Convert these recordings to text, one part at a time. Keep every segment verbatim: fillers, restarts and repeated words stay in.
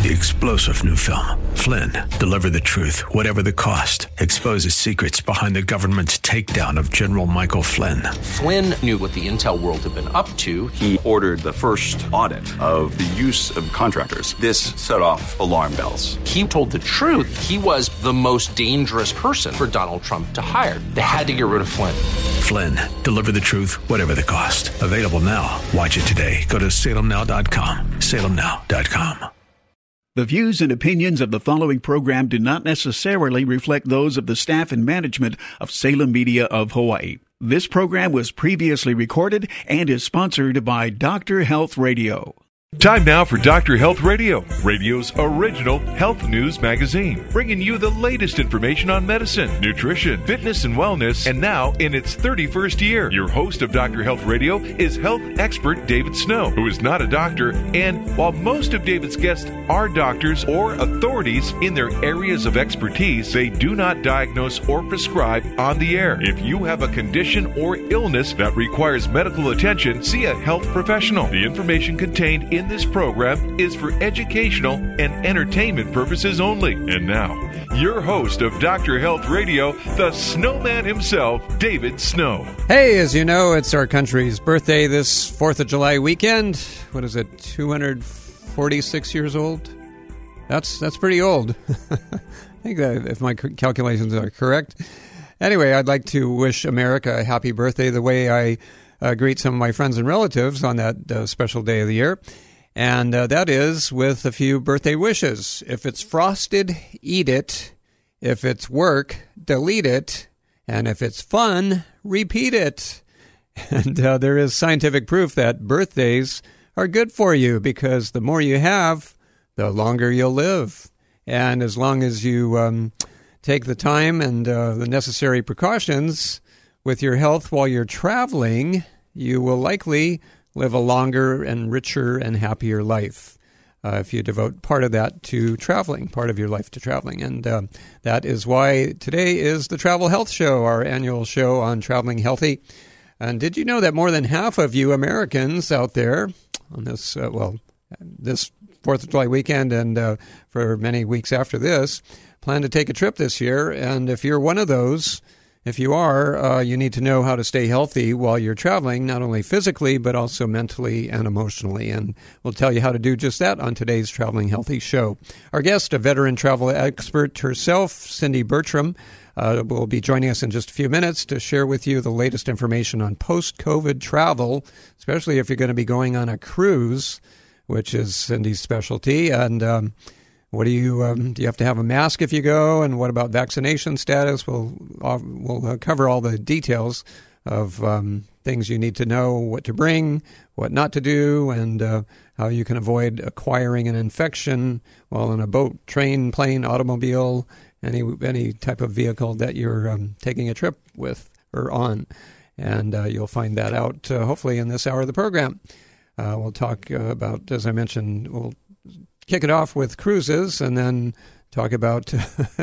The explosive new film, Flynn, deliver the truth, whatever the cost, exposes secrets behind the government's takedown of General Michael Flynn. Flynn knew what the intel world had been up to. He ordered the first audit of the use of contractors. This set off alarm bells. He told the truth. He was the most dangerous person for Donald Trump to hire. They had to get rid of Flynn. Flynn, deliver the truth, whatever the cost. Available now. Watch it today. Go to salem now dot com. salem now dot com. The views and opinions of the following program do not necessarily reflect those of the staff and management of Salem Media of Hawaii. This program was previously recorded and is sponsored by Doctor Health Radio. Time now for Doctor Health Radio, radio's original health news magazine, bringing you the latest information on medicine, nutrition, fitness, and wellness, and now in its thirty-first year. Your host of Doctor Health Radio is health expert David Snow, who is not a doctor, and while most of David's guests are doctors or authorities in their areas of expertise, they do not diagnose or prescribe on the air. If you have a condition or illness that requires medical attention, see a health professional. The information contained in In this program is for educational and entertainment purposes only. And now, your host of Doctor Health Radio, the snowman himself, David Snow. Hey, as you know, it's our country's birthday this fourth of July weekend. What is it, two hundred forty-six years old? That's that's pretty old. I think that if my calculations are correct. Anyway, I'd like to wish America a happy birthday the way I uh, greet some of my friends and relatives on that uh, special day of the year. And uh, that is with a few birthday wishes. If it's frosted, eat it. If it's work, delete it. And if it's fun, repeat it. And uh, there is scientific proof that birthdays are good for you because the more you have, the longer you'll live. And as long as you um, take the time and uh, the necessary precautions with your health while you're traveling, you will likely live a longer and richer and happier life uh, if you devote part of that to traveling, part of your life to traveling. And uh, that is why today is the Travel Health Show, our annual show on traveling healthy. And did you know that more than half of you Americans out there on this, uh, well, this fourth of July weekend and uh, for many weeks after this, plan to take a trip this year? And if you're one of those, If you are, uh, you need to know how to stay healthy while you're traveling, not only physically, but also mentally and emotionally. And we'll tell you how to do just that on today's Traveling Healthy show. Our guest, a veteran travel expert herself, Cindy Bertram, uh, will be joining us in just a few minutes to share with you the latest information on post-COVID travel, especially if you're going to be going on a cruise, which is Cindy's specialty. And um What do you um, do? You have to have a mask if you go, and what about vaccination status? We'll uh, we'll uh, cover all the details of um, things you need to know, what to bring, what not to do, and uh, how you can avoid acquiring an infection while in a boat, train, plane, automobile, any any type of vehicle that you're um, taking a trip with or on. And uh, you'll find that out uh, hopefully in this hour of the program. Uh, we'll talk uh, about, as I mentioned, we'll kick it off with cruises and then talk about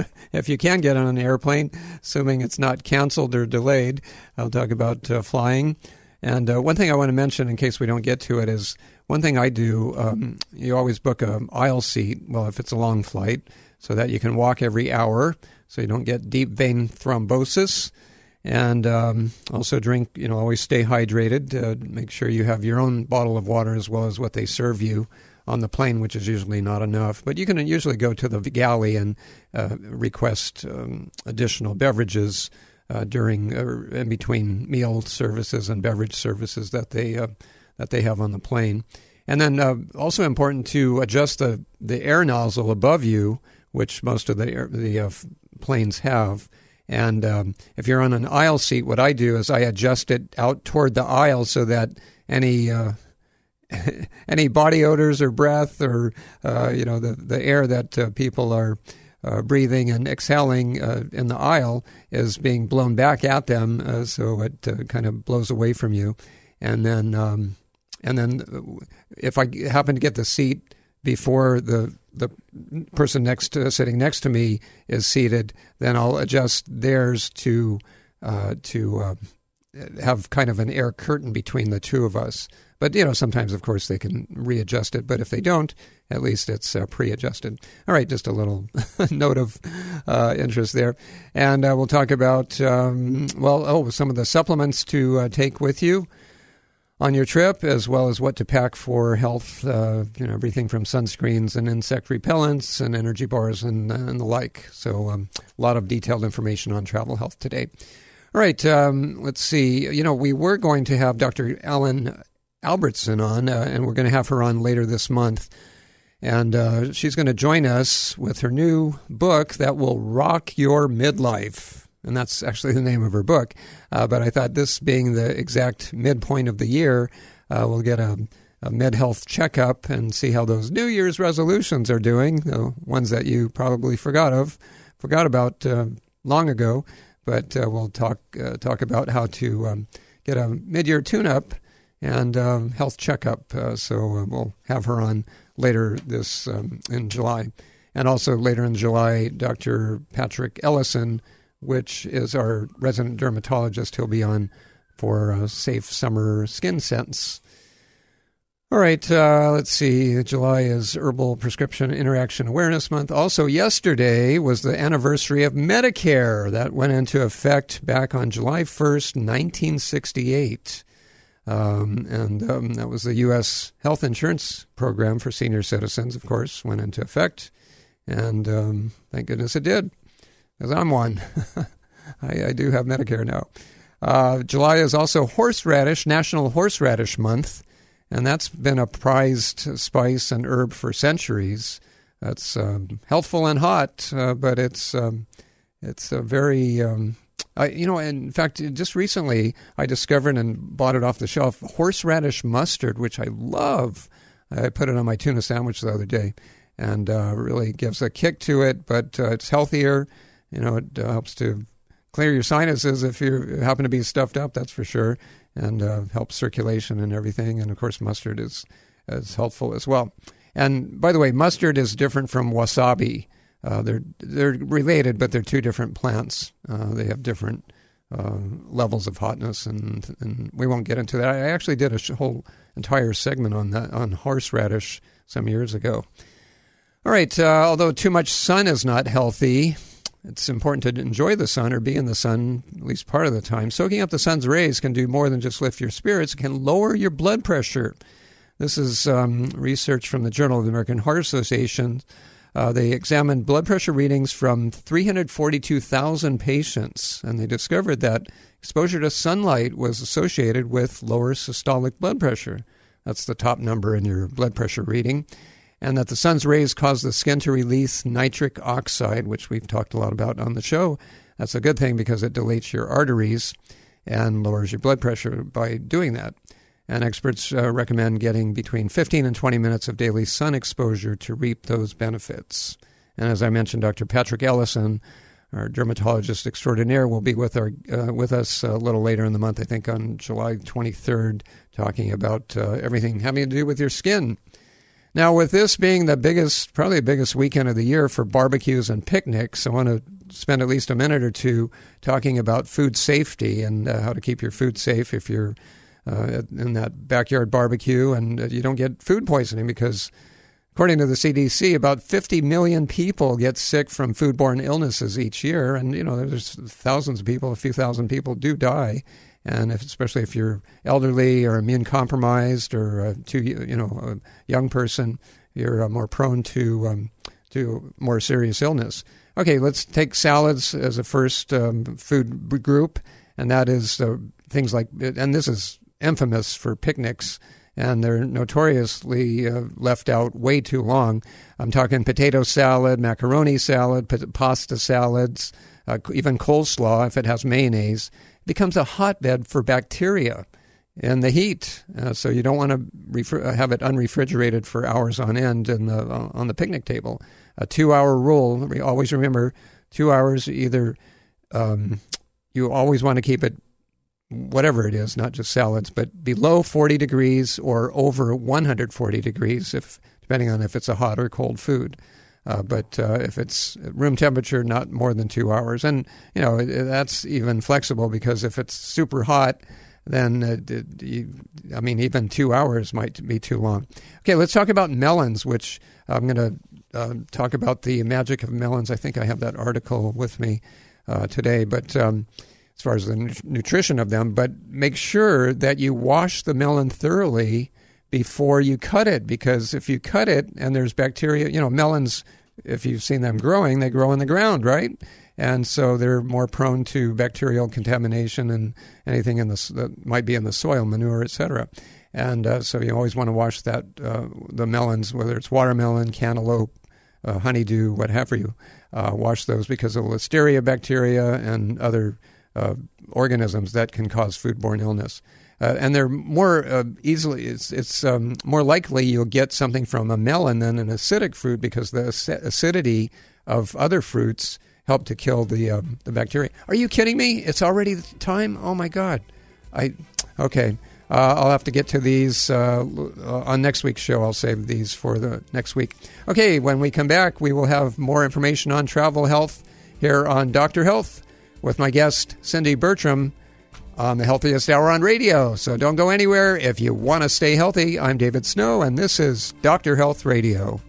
if you can get on an airplane, assuming it's not canceled or delayed. I'll talk about uh, flying. And uh, one thing I want to mention in case we don't get to it is one thing I do, um, you always book an aisle seat, well, if it's a long flight, so that you can walk every hour so you don't get deep vein thrombosis. And um, also drink, you know, always stay hydrated. Uh, make sure you have your own bottle of water as well as what they serve you on the plane, which is usually not enough. But you can usually go to the galley and uh, request um, additional beverages uh, during or in between meal services and beverage services that they uh, that they have on the plane. And then uh, also important to adjust the, the air nozzle above you, which most of the air, the uh, planes have. And um, if you're on an aisle seat, what I do is I adjust it out toward the aisle so that any uh, any body odors or breath or, uh, you know, the, the air that uh, people are uh, breathing and exhaling uh, in the aisle is being blown back at them, uh, so it uh, kind of blows away from you. And then, um, and then if I happen to get the seat before the the person next to, sitting next to me is seated, then I'll adjust theirs to uh, to uh, have kind of an air curtain between the two of us. But, you know, sometimes, of course, they can readjust it. But if they don't, at least it's uh, pre-adjusted. All right, just a little note of uh, interest there. And uh, we'll talk about, um, well, oh, some of the supplements to uh, take with you on your trip, as well as what to pack for health, uh, you know, everything from sunscreens and insect repellents and energy bars and, uh, and the like. So um, a lot of detailed information on travel health today. All right, um, let's see. You know, we were going to have Doctor Ellen Albertson on, uh, and we're going to have her on later this month. And uh, she's going to join us with her new book that will rock your midlife. And that's actually the name of her book. Uh, but I thought this being the exact midpoint of the year, uh, we'll get a, a mid-health checkup and see how those New Year's resolutions are doing, the ones that you probably forgot of, forgot about uh, long ago. But uh, we'll talk uh, talk about how to um, get a mid-year tune-up and um, health checkup. Uh, so uh, we'll have her on later this um, in July. And also later in July, Doctor Patrick Ellison, which is our resident dermatologist. He'll be on for uh, Safe Summer Skin Scents. All right, uh, let's see. July is Herbal Prescription Interaction Awareness Month. Also, yesterday was the anniversary of Medicare. That went into effect back on July first, nineteen sixty-eight. Um, and um, that was the U S health insurance program for senior citizens, of course, went into effect. And um, thank goodness it did, because I'm one. I, I do have Medicare now. Uh, July is also Horseradish, National Horseradish Month. And that's been a prized spice and herb for centuries. That's um, healthful and hot, uh, but it's um, it's a very, um, I, you know, in fact, just recently I discovered and bought it off the shelf, horseradish mustard, which I love. I put it on my tuna sandwich the other day, and uh, really gives a kick to it, but uh, it's healthier. You know, it uh, helps to clear your sinuses if you happen to be stuffed up, that's for sure. And uh, helps circulation and everything. And, of course, mustard is, is helpful as well. And, by the way, mustard is different from wasabi. Uh, they're they're related, but they're two different plants. Uh, they have different uh, levels of hotness, and, and we won't get into that. I actually did a whole entire segment on that, on horseradish some years ago. All right, uh, although too much sun is not healthy, it's important to enjoy the sun or be in the sun at least part of the time. Soaking up the sun's rays can do more than just lift your spirits. It can lower your blood pressure. This is um, research from the Journal of the American Heart Association. Uh, they examined blood pressure readings from three hundred forty-two thousand patients, and they discovered that exposure to sunlight was associated with lower systolic blood pressure. That's the top number in your blood pressure reading. And that the sun's rays cause the skin to release nitric oxide, which we've talked a lot about on the show. That's a good thing because it dilates your arteries and lowers your blood pressure by doing that. And experts uh, recommend getting between fifteen and twenty minutes of daily sun exposure to reap those benefits. And as I mentioned, Doctor Patrick Ellison, our dermatologist extraordinaire, will be with our uh, with us a little later in the month, I think on July twenty-third, talking about uh, everything having to do with your skin. Now, with this being the biggest, probably the biggest weekend of the year for barbecues and picnics, I want to spend at least a minute or two talking about food safety and uh, how to keep your food safe if you're uh, in that backyard barbecue and uh, you don't get food poisoning, because according to the C D C, about fifty million people get sick from foodborne illnesses each year. And, you know, there's thousands of people, a few thousand people do die. And if, especially if you're elderly or immune compromised or uh, too, you know, a young person, you're uh, more prone to um, to more serious illness. Okay, let's take salads as a first um, food group, and that is uh, things like, and this is infamous for picnics, and they're notoriously uh, left out way too long. I'm talking potato salad, macaroni salad, p- pasta salads, uh, even coleslaw if it has mayonnaise. Becomes a hotbed for bacteria in the heat. Uh, so you don't want to refri- have it unrefrigerated for hours on end in the, uh, on the picnic table. A two-hour rule, always remember, two hours either, um, you always want to keep it, whatever it is, not just salads, but below forty degrees or over one hundred forty degrees, if depending on if it's a hot or cold food. Uh, but uh, if it's room temperature, not more than two hours. And, you know, it, it, that's even flexible because if it's super hot, then, uh, it, you, I mean, even two hours might be too long. Okay, let's talk about melons, which I'm going to uh, talk about the magic of melons. I think I have that article with me uh, today, but um, as far as the nu- nutrition of them. But make sure that you wash the melon thoroughly before you cut it, because if you cut it and there's bacteria, you know, melons, if you've seen them growing, they grow in the ground, right? And so they're more prone to bacterial contamination and anything in the, that might be in the soil, manure, et cetera. And uh, so you always want to wash that uh, the melons, whether it's watermelon, cantaloupe, uh, honeydew, what have you, uh, wash those because of Listeria bacteria and other uh, organisms that can cause foodborne illness. Uh, and they're more uh, easily, it's, it's um, more likely you'll get something from a melon than an acidic fruit because the ac- acidity of other fruits help to kill the um, the bacteria. Are you kidding me? It's already time? Oh, my God. I Okay. Uh, I'll have to get to these uh, on next week's show. I'll save these for the next week. Okay, when we come back, we will have more information on travel health here on Doctor Health with my guest, Cindy Bertram, on the Healthiest Hour on Radio. So don't go anywhere if you want to stay healthy. I'm David Snow, and this is Doctor Health Radio.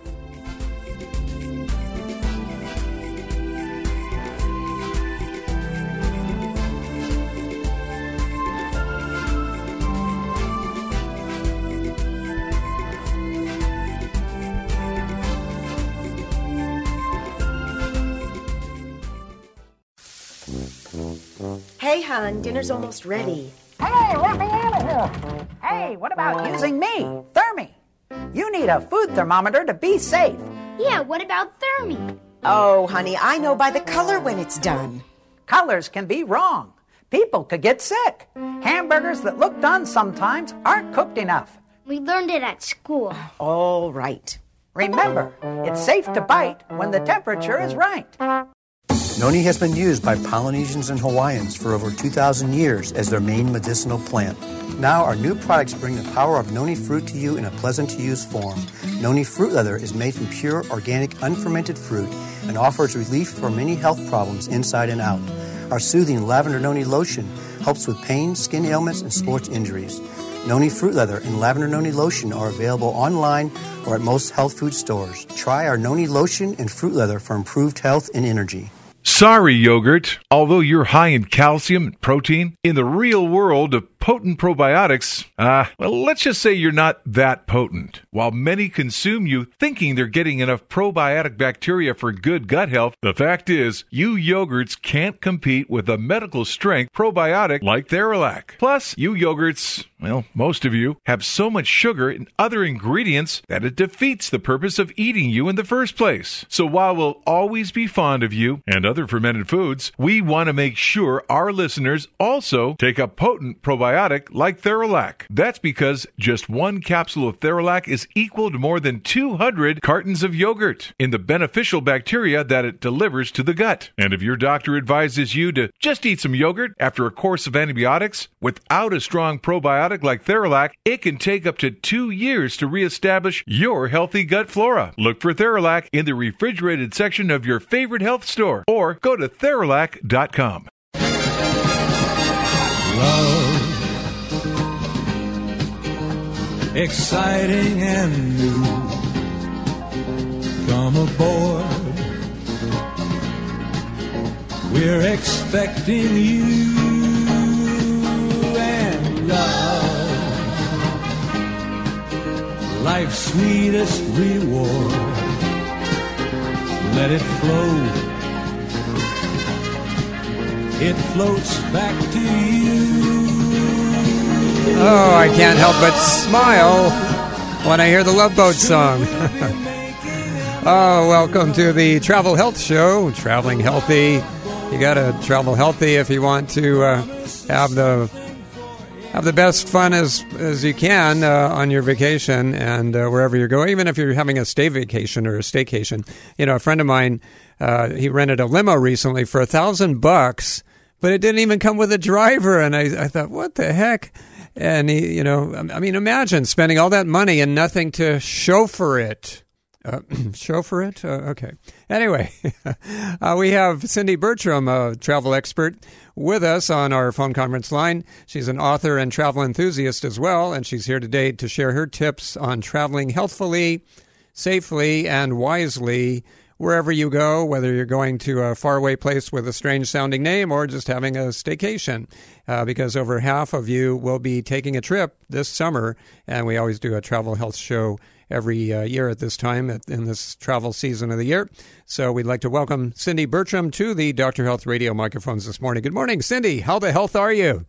Hey, hon, dinner's almost ready. Hey, let me out of here. Hey, what about using me, Thermi? You need a food thermometer to be safe. Yeah, what about Thermi? Oh, honey, I know by the color when it's done. Colors can be wrong. People could get sick. Hamburgers that look done sometimes aren't cooked enough. We learned it at school. All right. Remember, it's safe to bite when the temperature is right. Noni has been used by Polynesians and Hawaiians for over two thousand years as their main medicinal plant. Now our new products bring the power of noni fruit to you in a pleasant-to-use form. Noni fruit leather is made from pure, organic, unfermented fruit and offers relief for many health problems inside and out. Our soothing lavender noni lotion helps with pain, skin ailments, and sports injuries. Noni fruit leather and lavender noni lotion are available online or at most health food stores. Try our noni lotion and fruit leather for improved health and energy. Sorry, yogurt. Although you're high in calcium and protein, in the real world of potent probiotics, uh, well, let's just say you're not that potent. While many consume you thinking they're getting enough probiotic bacteria for good gut health, the fact is, you yogurts can't compete with a medical-strength probiotic like Theralac. Plus, you yogurts, well, most of you, have so much sugar and other ingredients that it defeats the purpose of eating you in the first place. So while we'll always be fond of you and other fermented foods, we want to make sure our listeners also take a potent probiotic like Theralac. That's because just one capsule of Theralac is equal to more than two hundred cartons of yogurt in the beneficial bacteria that it delivers to the gut. And if your doctor advises you to just eat some yogurt after a course of antibiotics without a strong probiotic like Theralac, it can take up to two years to reestablish your healthy gut flora. Look for Theralac in the refrigerated section of your favorite health store or go to Theralac dot com. Love, exciting and new. Come aboard, we're expecting you. And love, life's sweetest reward. Let it flow, it floats back to you. Oh, I can't help but smile when I hear the Love Boat song. Oh, welcome to the Travel Health Show. Traveling healthy. You got to travel healthy if you want to uh, have the have the best fun as as you can uh, on your vacation and uh, wherever you're going. Even if you're having a stay vacation or a staycation. You know, a friend of mine, uh, he rented a limo recently for a thousand bucks, but it didn't even come with a driver. And I, I thought, what the heck? And he, you know, I mean, imagine spending all that money and nothing to chauffeur it. Uh, chauffeur it? Uh, okay. Anyway, uh, we have Cindy Bertram, a travel expert, with us on our phone conference line. She's an author and travel enthusiast as well, and she's here today to share her tips on traveling healthfully, safely, and wisely wherever you go, whether you're going to a faraway place with a strange-sounding name or just having a staycation, uh, because over half of you will be taking a trip this summer, and we always do a travel health show every uh, year at this time at, in this travel season of the year. So we'd like to welcome Cindy Bertram to the Doctor Health radio microphones this morning. Good morning, Cindy. How the health are you?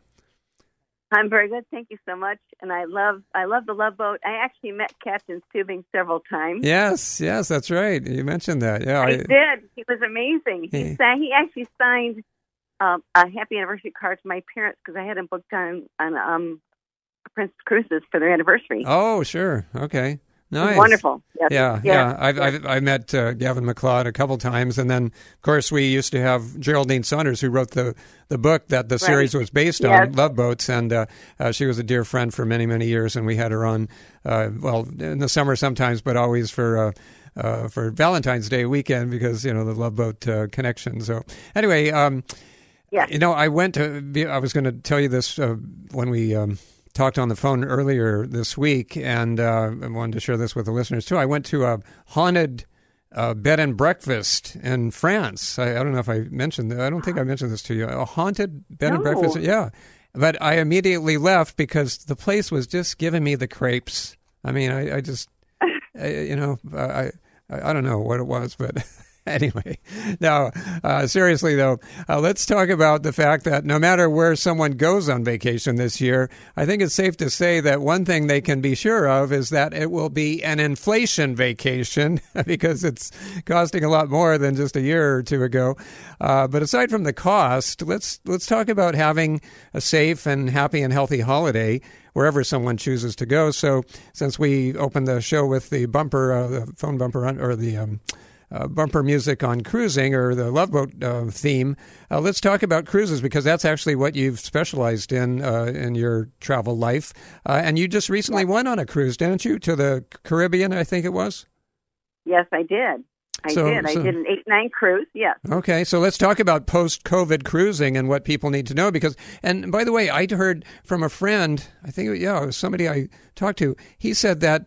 I'm very good. Thank you so much. And I love I love the Love Boat. I actually met Captain Tubing several times. Yes, yes, that's right. You mentioned that. Yeah, I, I did. He was amazing. He, he, he actually signed um, a happy anniversary card to my parents because I had him booked on, on um, Princess Cruises for their anniversary. Oh, sure. Okay. Nice. Wonderful. Yes. Yeah, yeah. yeah. I've, I've I met uh, Gavin MacLeod a couple times, and then of course we used to have Geraldine Saunders, who wrote the, the book that the right. series was based yes. on, Love Boats, and uh, uh, she was a dear friend for many many years, and we had her on, uh, well, in the summer sometimes, but always for. Uh, uh, for Valentine's Day weekend because you know the Love Boat uh, connection. So anyway, um, yeah. you know, I went to. I was going to tell you this uh, when we. Um, talked on the phone earlier this week, and uh, I wanted to share this with the listeners, too. I went to a haunted uh, bed and breakfast in France. I, I don't know if I mentioned that. I don't think I mentioned this to you. A haunted bed no. and breakfast. Yeah. But I immediately left because the place was just giving me the crepes. I mean, I, I just, I, you know, I, I I don't know what it was, but... Anyway, now, uh, seriously, though, uh, let's talk about the fact that no matter where someone goes on vacation this year, I think it's safe to say that one thing they can be sure of is that it will be an inflation vacation because it's costing a lot more than just a year or two ago. Uh, but aside from the cost, let's let's talk about having a safe and happy and healthy holiday wherever someone chooses to go. So since we opened the show with the bumper, uh, the phone bumper, or the... Um, Uh, bumper music on cruising or the Love Boat uh, theme. Uh, let's talk about cruises because that's actually what you've specialized in uh, in your travel life. Uh, and you just recently went on a cruise, didn't you, to the Caribbean, I think it was? Yes, I did. I so, did. I so, did an eight-nine cruise, yes. Okay, so let's talk about post-COVID cruising and what people need to know because, and by the way, I heard from a friend, I think, yeah, it was somebody I talked to, he said that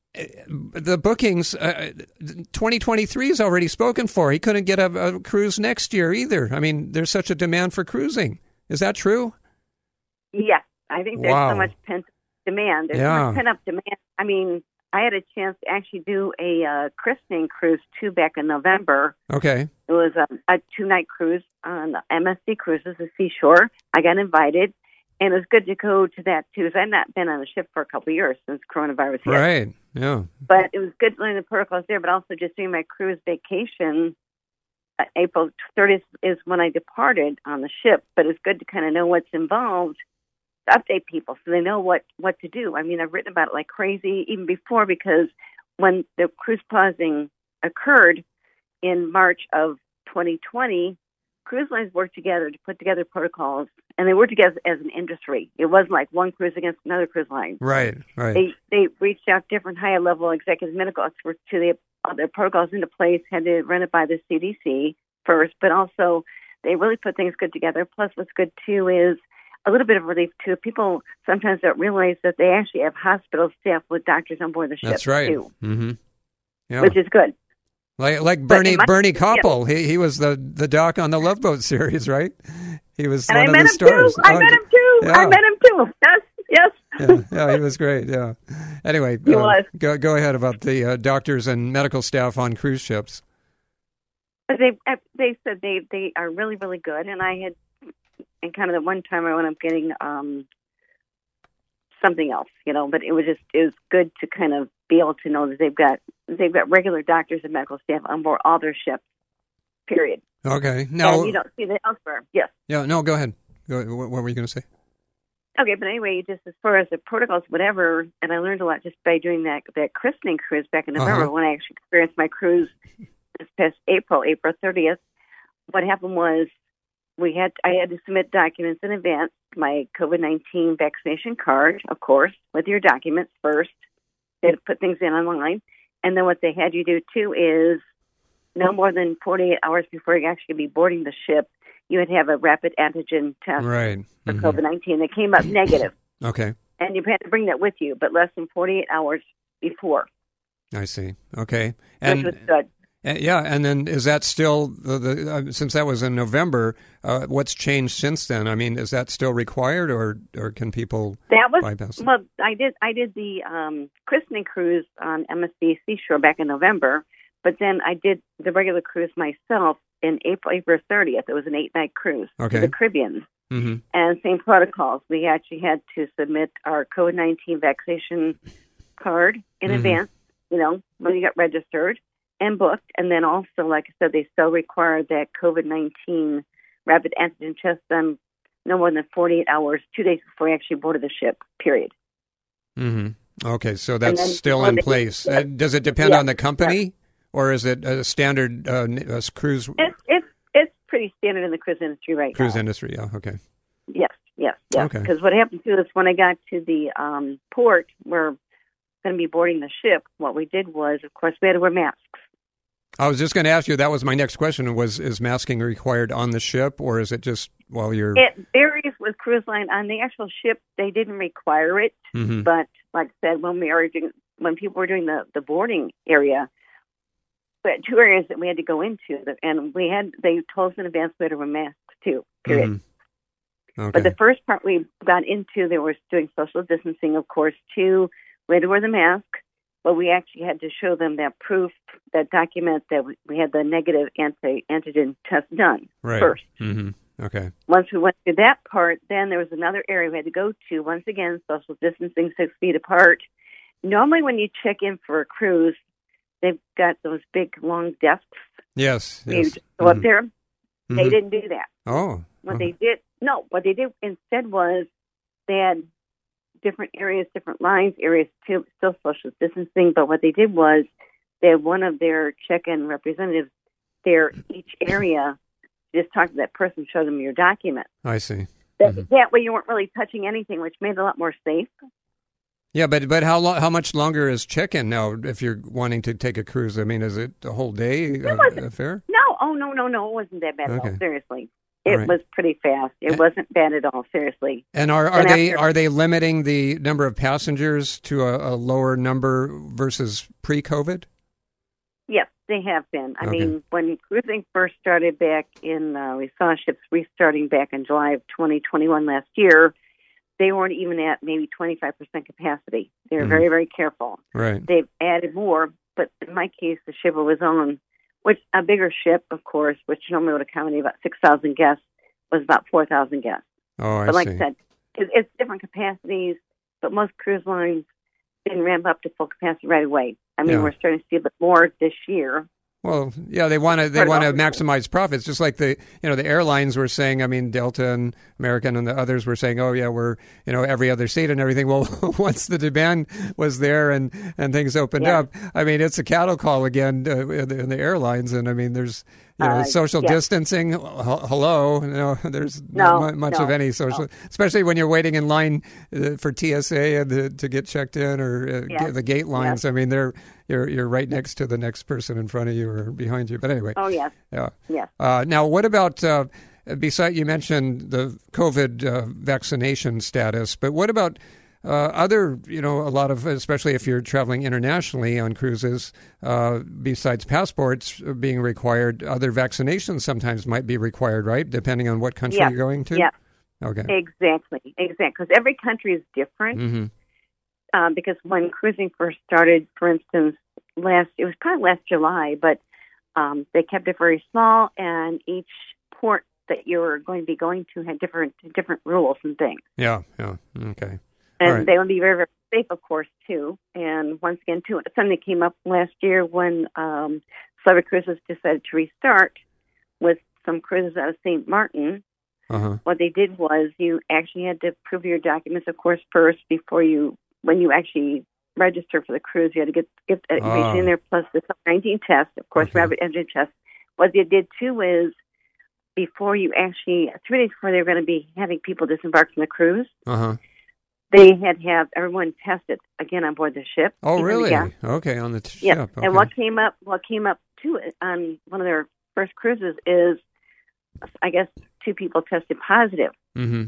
the bookings, uh, twenty twenty-three is already spoken for. He couldn't get a, a cruise next year either. I mean, there's such a demand for cruising. Is that true? Yes. I think there's wow. so much pent demand. There's yeah. so much pent-up demand. I mean, I had a chance to actually do a uh, christening cruise, too, back in November. Okay. It was a, a two-night cruise on M S C Cruises, the Seashore. I got invited. And it was good to go to that, too, because I've not been on a ship for a couple of years since coronavirus hit. Right, yeah. But it was good to learn the protocols there, but also just doing my cruise vacation. Uh, April thirtieth is when I departed on the ship, but it's good to kind of know what's involved to update people so they know what, what to do. I mean, I've written about it like crazy even before because when the cruise pausing occurred in March of twenty twenty, cruise lines worked together to put together protocols, and they worked together as an industry. It wasn't like one cruise against another cruise line. Right, right. They they reached out different higher level executive medical experts to the other protocols into place, had to run it by the C D C first, but also they really put things good together. Plus, what's good too is a little bit of relief too. People sometimes don't realize that they actually have hospital staff with doctors on board the ship. That's right. Too, mm-hmm. yeah. which is good. Like like Bernie my, Bernie Koppel, yeah. he he was the, the doc on the Love Boat series, right? He was and one I of met the him stars. Too. I oh, met him too. yeah. I met him too. Yes, yes. yeah, yeah, he was great. Yeah. Anyway, he uh, was. Go go ahead about the uh, doctors and medical staff on cruise ships. But they they said they they are really really good, and I had and kind of the one time I went up getting um something else, you know. But it was just it was good to kind of be able to know that they've got they've got regular doctors and medical staff on board all their ships. Period. Okay. Now and you don't see that elsewhere. Yes. Yeah. No. Go ahead. Go, what, what were you going to say? Okay, but anyway, just as far as the protocols, whatever, and I learned a lot just by doing that that christening cruise back in November uh-huh. when I actually experienced my cruise this past April, April thirtieth. What happened was we had I had to submit documents in advance, my COVID nineteen vaccination card, of course, with your documents first. They had to put things in online. And then what they had you do, too, is no more than forty-eight hours before you actually be boarding the ship, you would have a rapid antigen test right. for mm-hmm. COVID nineteen. That came up negative. Okay. And you had to bring that with you, but less than forty-eight hours before. I see. Okay. And, which was good. Uh, yeah, and then is that still, the, the uh, since that was in November, uh, what's changed since then? I mean, is that still required, or, or can people that was, bypass it? Well, I did, I did the um, christening cruise on M S C Seashore back in November, but then I did the regular cruise myself in April, April thirtieth. It was an eight-night cruise okay. to the Caribbean. Mm-hmm. And same protocols. We actually had to submit our COVID nineteen vaccination card in mm-hmm. advance, you know, when you got registered and booked. And then also, like I said, they still require that COVID nineteen rapid antigen test done no more than forty-eight hours, two days before you actually boarded the ship, period. Mm-hmm. Okay, so that's then, still in place. Yeah. Uh, does it depend yeah. on the company, yeah. or is it a standard uh, uh, cruise? It's, it's, it's pretty standard in the cruise industry right cruise now. Cruise industry, yeah, okay. Yes, yes, yes. Okay. Because what happened, too, is when I got to the um, port where going to be boarding the ship, what we did was, of course, we had to wear masks. I was just going to ask you, that was my next question, was is masking required on the ship, or is it just while you're... It varies with cruise line. On the actual ship, they didn't require it, mm-hmm. but like I said, when we were doing, when people were doing the, the boarding area, we had two areas that we had to go into, and we had, they told us in advance we had to wear masks too, period. Mm-hmm. Okay. But the first part we got into, they were doing social distancing, of course, too. We had to wear the mask, but we actually had to show them that proof, that document that we had the negative anti antigen test done right. first. Mm-hmm. Okay. Once we went through that part, then there was another area we had to go to. Once again, social distancing, six feet apart. Normally, when you check in for a cruise, they've got those big, long desks. Yes. You yes. just go mm-hmm. up there. Mm-hmm. They didn't do that. Oh. What okay. they did, no, what they did instead was they had different areas, different lines, areas still, still social distancing, but what they did was they had one of their check-in representatives there each area, just talk to that person, show them your document. I see. That, mm-hmm. that way you weren't really touching anything, which made it a lot more safe. Yeah, but but how lo- how much longer is check-in now if you're wanting to take a cruise? I mean, is it a whole day uh, affair? No, oh, no, no, no, it wasn't that bad okay. at all, seriously. It right. was pretty fast. It and, wasn't bad at all, seriously. And are, are and they after, are they limiting the number of passengers to a, a lower number versus pre-COVID? Yes, they have been. I okay. mean, when cruising first started back in, uh, we saw ships restarting back in July of twenty twenty-one last year, they weren't even at maybe twenty-five percent capacity. They were mm-hmm. very, very careful. Right. They've added more, but in my case, the ship was on, which a bigger ship, of course, which normally would accommodate about six thousand guests, was about four thousand guests. Oh, I but like see. I said, it, it's different capacities, but most cruise lines didn't ramp up to full capacity right away. I mean, yeah. we're starting to see a bit more this year. Well, yeah, they want to they want to maximize profits, just like the you know the airlines were saying. I mean, Delta and American and the others were saying, oh yeah, we're you know every other seat and everything. Well, once the demand was there and, and things opened yeah. up, I mean, it's a cattle call again uh, in, the, in the airlines, and I mean, there's you know uh, social yeah. distancing. H- hello, you know, there's no, not much no, of any social, no. especially when you're waiting in line uh, for T S A and to, to get checked in or uh, yes. g- the gate lines. Yes. I mean, they're you're you're right next to the next person in front of you or behind you. But anyway. Oh, yes. Yeah. Yes. Uh, now, what about, uh, besides, you mentioned the COVID uh, vaccination status, but what about uh, other, you know, a lot of, especially if you're traveling internationally on cruises, uh, besides passports being required, other vaccinations sometimes might be required, right? Depending on what country yes. you're going to? Yes. Okay. Exactly. Exactly. Because every country is different. Mm-hmm. Um, because when cruising first started, for instance, last, it was probably last July, but Um, they kept it very small, and each port that you were going to be going to had different different rules and things. Yeah, yeah, okay. And right. they would be very, very safe, of course, too. And once again, too, something that came up last year when um, Celebrity Cruises decided to restart with some cruises out of Saint Martin. Uh-huh. What they did was you actually had to prove your documents, of course, first before you, when you actually register for the cruise. You had to get get that information oh. in there, plus the COVID nineteen test, of course, okay. rapid antigen test. What they did too is before you actually, three days before they were going to be having people disembark from the cruise, uh-huh. they had to have everyone tested again on board the ship. Oh, really? Again. Okay, on the t- yeah. ship. Okay. And what came up, what came up too on one of their first cruises is, I guess, two people tested positive. Mm-hmm.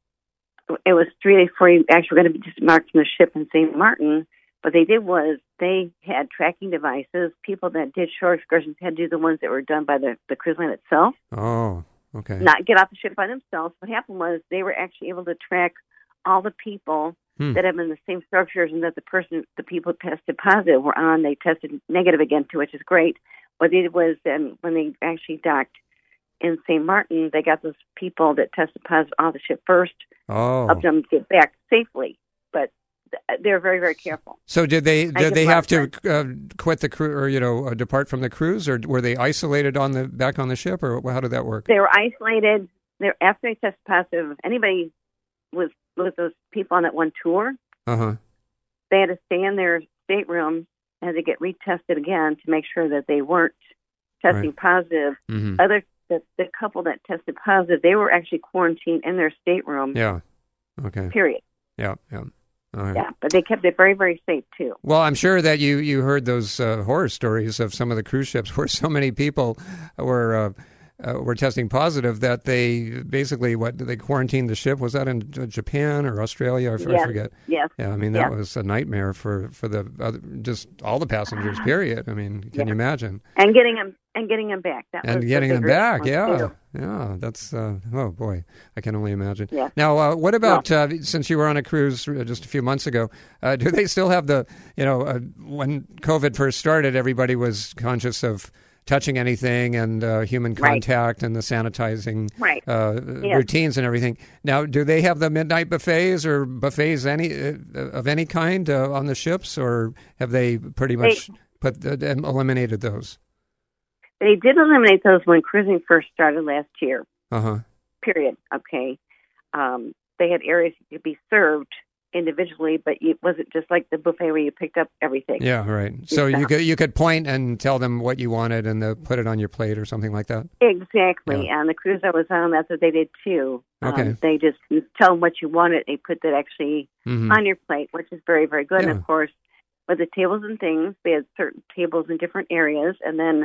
It was three days before you actually were going to be disembarked from the ship in Saint Martin. What they did was they had tracking devices. People that did shore excursions had to do the ones that were done by the, the cruise line itself. Oh, okay. Not get off the ship by themselves. What happened was they were actually able to track all the people hmm. that have been in the same structures and that the person, the people tested positive were on. They tested negative again too, which is great. What they did was then when they actually docked in Saint Martin, they got those people that tested positive off the ship first. Oh. Helped them get back safely, but they're very, very careful. So did they did they have to uh, quit the cruise or, you know, uh, depart from the cruise, or were they isolated on the back on the ship, or how did that work? They were isolated. They're, after they tested positive, anybody was with those people on that one tour, uh-huh. they had to stay in their stateroom and had to get retested again to make sure that they weren't testing right. positive. Mm-hmm. Other the, the couple that tested positive, they were actually quarantined in their stateroom. Yeah. Okay. Period. Yeah, yeah. All right. Yeah, but they kept it very, very safe, too. Well, I'm sure that you, you heard those uh, horror stories of some of the cruise ships where so many people were uh, uh, were testing positive that they basically, what, did they quarantine the ship? Was that in Japan or Australia? I, yes. I forget. Yes. Yeah, I mean, that yes. was a nightmare for, for the other, just all the passengers, period. I mean, can yeah. you imagine? And getting them and getting them back. That and was getting the them back, one, yeah. too. Yeah, that's, uh, oh boy, I can only imagine. Yeah. Now, uh, what about, uh, since you were on a cruise just a few months ago, uh, do they still have the, you know, uh, when COVID first started, everybody was conscious of touching anything and uh, human contact right. and the sanitizing right. uh, yes. routines and everything. Now, do they have the midnight buffets or buffets any uh, of any kind uh, on the ships, or have they pretty much they, put uh, eliminated those? They did eliminate those when cruising first started last year. Uh-huh. Period. Okay. Um, they had areas you could be served individually, but it wasn't just like the buffet where you picked up everything. Yeah, right. So you could you could point and tell them what you wanted and they'll put it on your plate or something like that? Exactly. Yeah. And the cruise I was on, that's what they did too. Okay. Um, they just you tell them what you wanted. They put that actually mm-hmm. on your plate, which is very, very good. Yeah. And of course, with the tables and things, they had certain tables in different areas. And then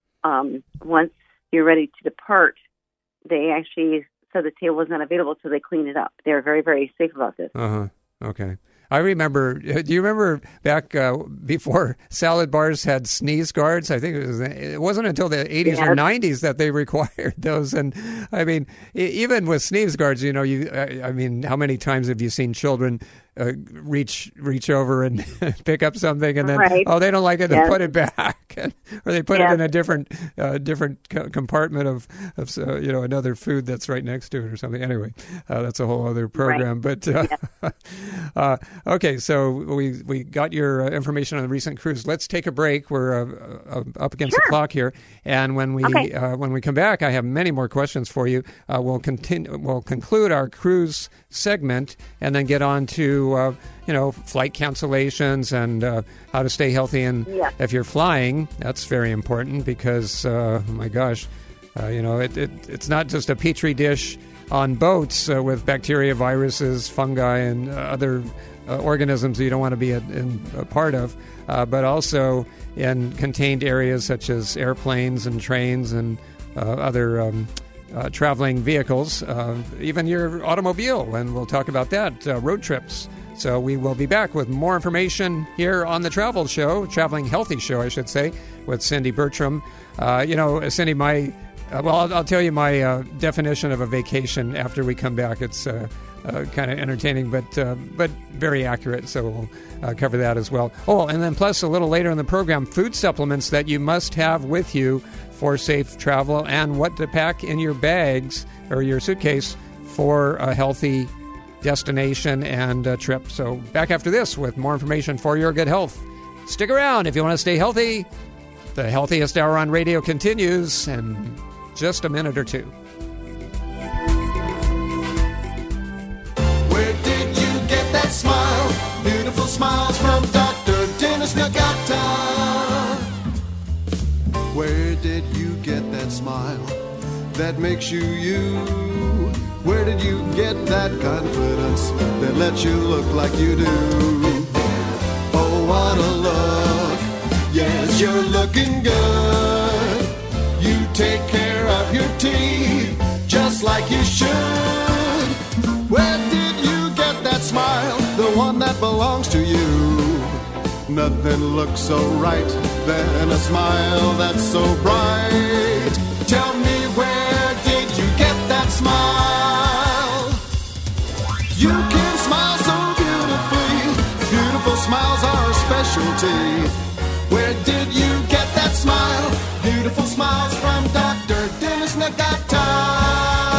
um, once you're ready to depart, they actually said the table was not available, so they cleaned it up. They were very, very safe about this. Uh-huh. Okay. I remember, do you remember back uh, before salad bars had sneeze guards? I think it, was, it wasn't until the eighties yes. or nineties that they required those. And I mean, even with sneeze guards, you know, you, I, I mean, how many times have you seen children uh, reach reach over and pick up something and then, right. oh, they don't like it, they yes. put it back. Or they put yes. it in a different uh, different co- compartment of, of uh, you know, another food that's right next to it or something. Anyway, uh, that's a whole other program. Right. But uh, yeah. uh, okay, so we we got your uh, information on the recent cruise. Let's take a break. We're uh, uh, up against sure. the clock here, and when we okay. uh, when we come back, I have many more questions for you. Uh, we'll continue. We'll conclude our cruise segment, and then get on to uh, you know flight cancellations and uh, how to stay healthy. And yeah. if you're flying, that's very important because uh, oh my gosh, uh, you know it, it it's not just a petri dish on boats uh, with bacteria, viruses, fungi, and uh, other uh, organisms you don't want to be a, in, a part of, uh, but also in contained areas such as airplanes and trains and uh, other um, uh, traveling vehicles, uh, even your automobile, and we'll talk about that, uh, road trips. So we will be back with more information here on the Travel Show, Traveling Healthy Show, I should say, with Cindy Bertram. Uh, you know, Cindy, my... Uh, well, I'll, I'll tell you my uh, definition of a vacation after we come back. It's uh, uh, kind of entertaining, but uh, but very accurate, so we'll uh, cover that as well. Oh, and then plus a little later in the program, food supplements that you must have with you for safe travel and what to pack in your bags or your suitcase for a healthy destination and uh, trip. So back after this with more information for your good health. Stick around if you want to stay healthy. The Healthiest Hour on Radio continues in just a minute or two. Where did you get that smile? Beautiful smiles from Doctor Dennis Nagata. Where did you get that smile that makes you you? Where did you get that confidence that lets you look like you do? Oh, what a look. Yes, you're looking good. You take care of your teeth just like you should. Where did you get that smile, the one that belongs to you? Nothing looks so right than a smile that's so bright. Tell me, where did you get that smile? You can smile so beautifully. Beautiful smiles are a specialty. Where did you get that smile? Beautiful smiles from Doctor Dennis Nagata.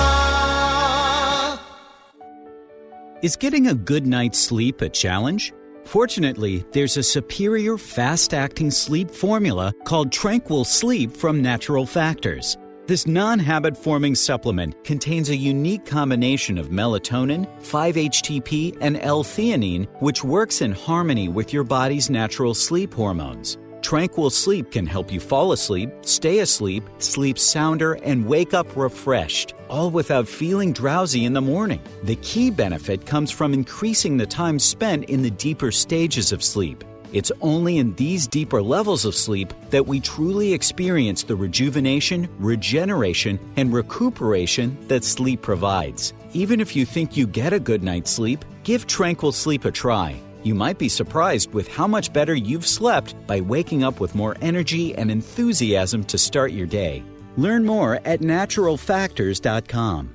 Is getting a good night's sleep a challenge? Fortunately, there's a superior fast-acting sleep formula called Tranquil Sleep from Natural Factors. This non-habit-forming supplement contains a unique combination of melatonin, five H T P, and L-theanine, which works in harmony with your body's natural sleep hormones. Tranquil Sleep can help you fall asleep, stay asleep, sleep sounder, and wake up refreshed, all without feeling drowsy in the morning. The key benefit comes from increasing the time spent in the deeper stages of sleep. It's only in these deeper levels of sleep that we truly experience the rejuvenation, regeneration, and recuperation that sleep provides. Even if you think you get a good night's sleep, give Tranquil Sleep a try. You might be surprised with how much better you've slept by waking up with more energy and enthusiasm to start your day. Learn more at natural factors dot com.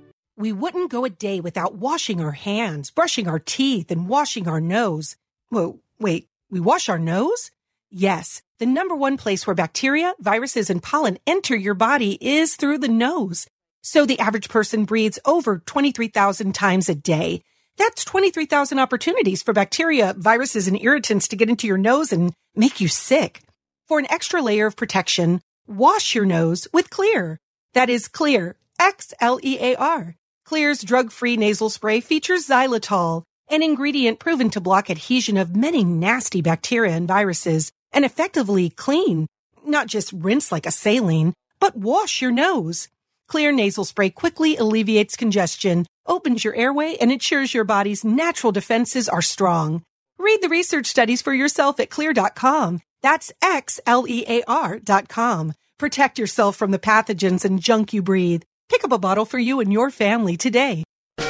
We wouldn't go a day without washing our hands, brushing our teeth, and washing our nose. Whoa, wait, we wash our nose? Yes, the number one place where bacteria, viruses, and pollen enter your body is through the nose. So the average person breathes over twenty-three thousand times a day. That's twenty-three thousand opportunities for bacteria, viruses, and irritants to get into your nose and make you sick. For an extra layer of protection, wash your nose with Xlear. That is Xlear, X L E A R. Xlear's drug-free nasal spray features xylitol, an ingredient proven to block adhesion of many nasty bacteria and viruses and effectively clean. Not just rinse like a saline, but wash your nose. Xlear nasal spray quickly alleviates congestion, opens your airway, and ensures your body's natural defenses are strong. Read the research studies for yourself at Xlear dot com. That's X L E A R dot com. Protect yourself from the pathogens and junk you breathe. Pick up a bottle for you and your family today.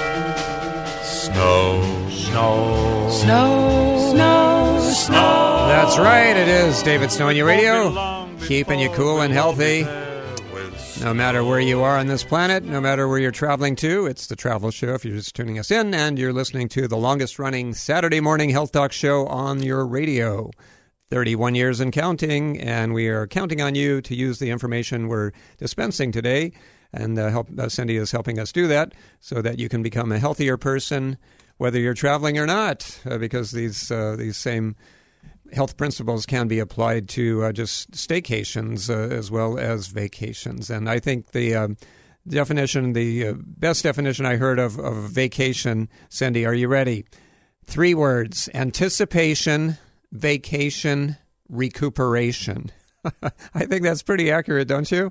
Snow, snow, Snow, snow, snow. That's right, it is David Snow on your radio, keeping you cool and healthy. No matter where you are on this planet, no matter where you're traveling to, it's The Travel Show if you're just tuning us in, and you're listening to the longest-running Saturday morning health talk show on your radio. thirty-one years and counting, and we are counting on you to use the information we're dispensing today, and uh, help, uh, Cindy is helping us do that so that you can become a healthier person, whether you're traveling or not, uh, because these uh, these same health principles can be applied to uh, just staycations uh, as well as vacations. And I think the uh, definition, the uh, best definition I heard of, of vacation, Cindy, are you ready? Three words: anticipation, vacation, recuperation. I think that's pretty accurate, don't you?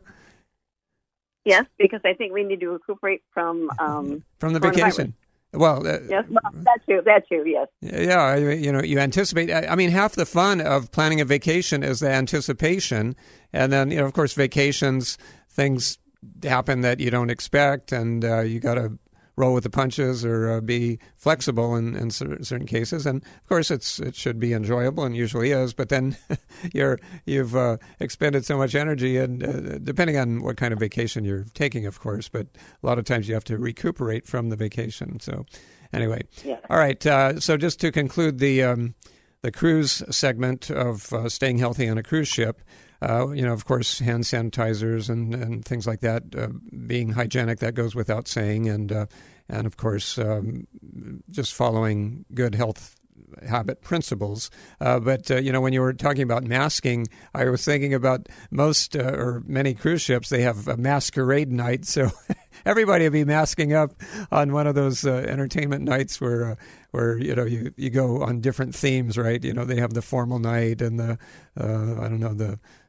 Yes, because I think we need to recuperate from um, from the vacation. Well, uh, yes, well, that's true. That's true. Yes. Yeah, you know, you anticipate. I mean, half the fun of planning a vacation is the anticipation, and then, you know, of course, vacations, things happen that you don't expect, and uh, you got to roll with the punches or uh, be flexible in, in certain cases. And of course, it's it should be enjoyable, and usually is. But then you're you've uh, expended so much energy, and uh, depending on what kind of vacation you're taking, of course. But a lot of times you have to recuperate from the vacation. So anyway, yeah. All right. Uh, so just to conclude the um, the cruise segment of uh, staying healthy on a cruise ship. Uh, you know, of course, hand sanitizers and, and things like that, uh, being hygienic, that goes without saying. And, uh, and of course, um, just following good health habit principles. Uh, but, uh, you know, when you were talking about masking, I was thinking about most uh, or many cruise ships, they have a masquerade night. So everybody will be masking up on one of those uh, entertainment nights where, uh, where you know, you, you go on different themes, right? You know, they have the formal night and the, uh, I don't know, the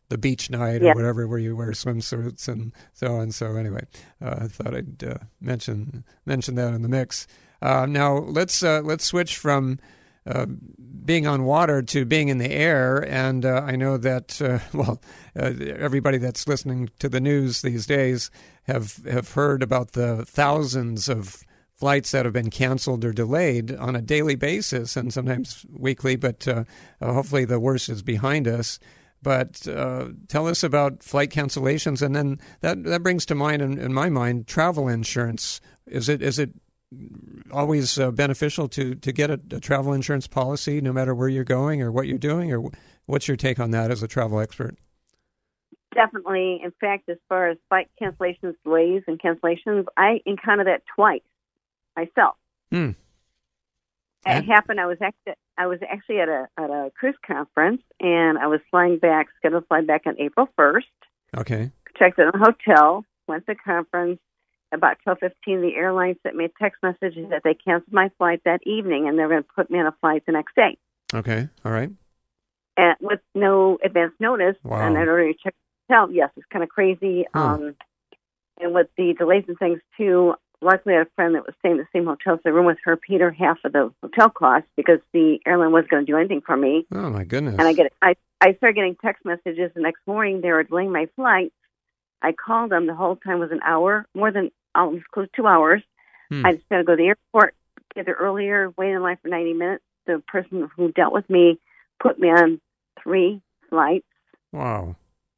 the beach night Yeah. or whatever, where you wear swimsuits and so on. So anyway, uh, I thought I'd uh, mention mention that in the mix. Uh, now let's uh, let's switch from uh, being on water to being in the air, and uh, I know that uh, well, uh, everybody that's listening to the news these days have have heard about the thousands of flights that have been canceled or delayed on a daily basis, and sometimes weekly. But uh, uh, hopefully, the worst is behind us. But uh, tell us about flight cancellations, and then that that brings to mind, in, in my mind, travel insurance. Is it is it always uh, beneficial to, to get a, a travel insurance policy, no matter where you're going or what you're doing, or what's your take on that as a travel expert? Definitely. In fact, as far as flight cancellations, delays, and cancellations, I encountered that twice myself. Hmm. It happened. I was actually I was actually at a at a cruise conference, and I was flying back, scheduled to fly back on April first. Okay. Checked in a hotel, went to the conference. About twelve fifteen, the airline sent me a text message that they canceled my flight that evening, and they're going to put me on a flight the next day. Okay. All right. And with no advance notice, Wow. and I'd already checked the hotel. Yes, it's kind of crazy. Huh. Um, and with the delays and things, too, luckily I had a friend that was staying in the same hotel, so the room with her paid her half of the hotel costs because the airline wasn't going to do anything for me. Oh, my goodness. And I get I, I started getting text messages the next morning. They were delaying my flight. I called them. The whole time was an hour, more than almost close to two hours. Hmm. I just had to go to the airport, get there earlier, wait in line for ninety minutes. The person who dealt with me put me on three flights. Wow.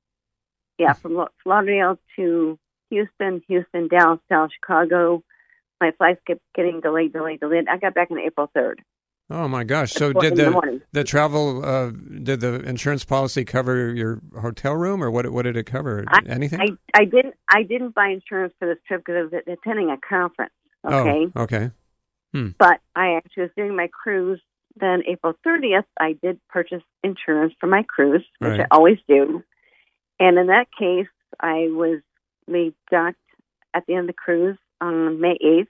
Yeah, from Lo- Lauderdale to Houston, Houston, Dallas, Dallas, Chicago. My flights kept getting delayed, delayed, delayed. I got back on April third. Oh, my gosh. So four did in the the, morning. the travel, uh, did the insurance policy cover your hotel room, or what What did it cover? I, Anything? I, I didn't I didn't buy insurance for this trip because I was attending a conference. Okay. Oh, okay. Hmm. But I actually was doing my cruise. Then April thirtieth, I did purchase insurance for my cruise, which Right. I always do. And in that case, I was we docked at the end of the cruise on May eighth.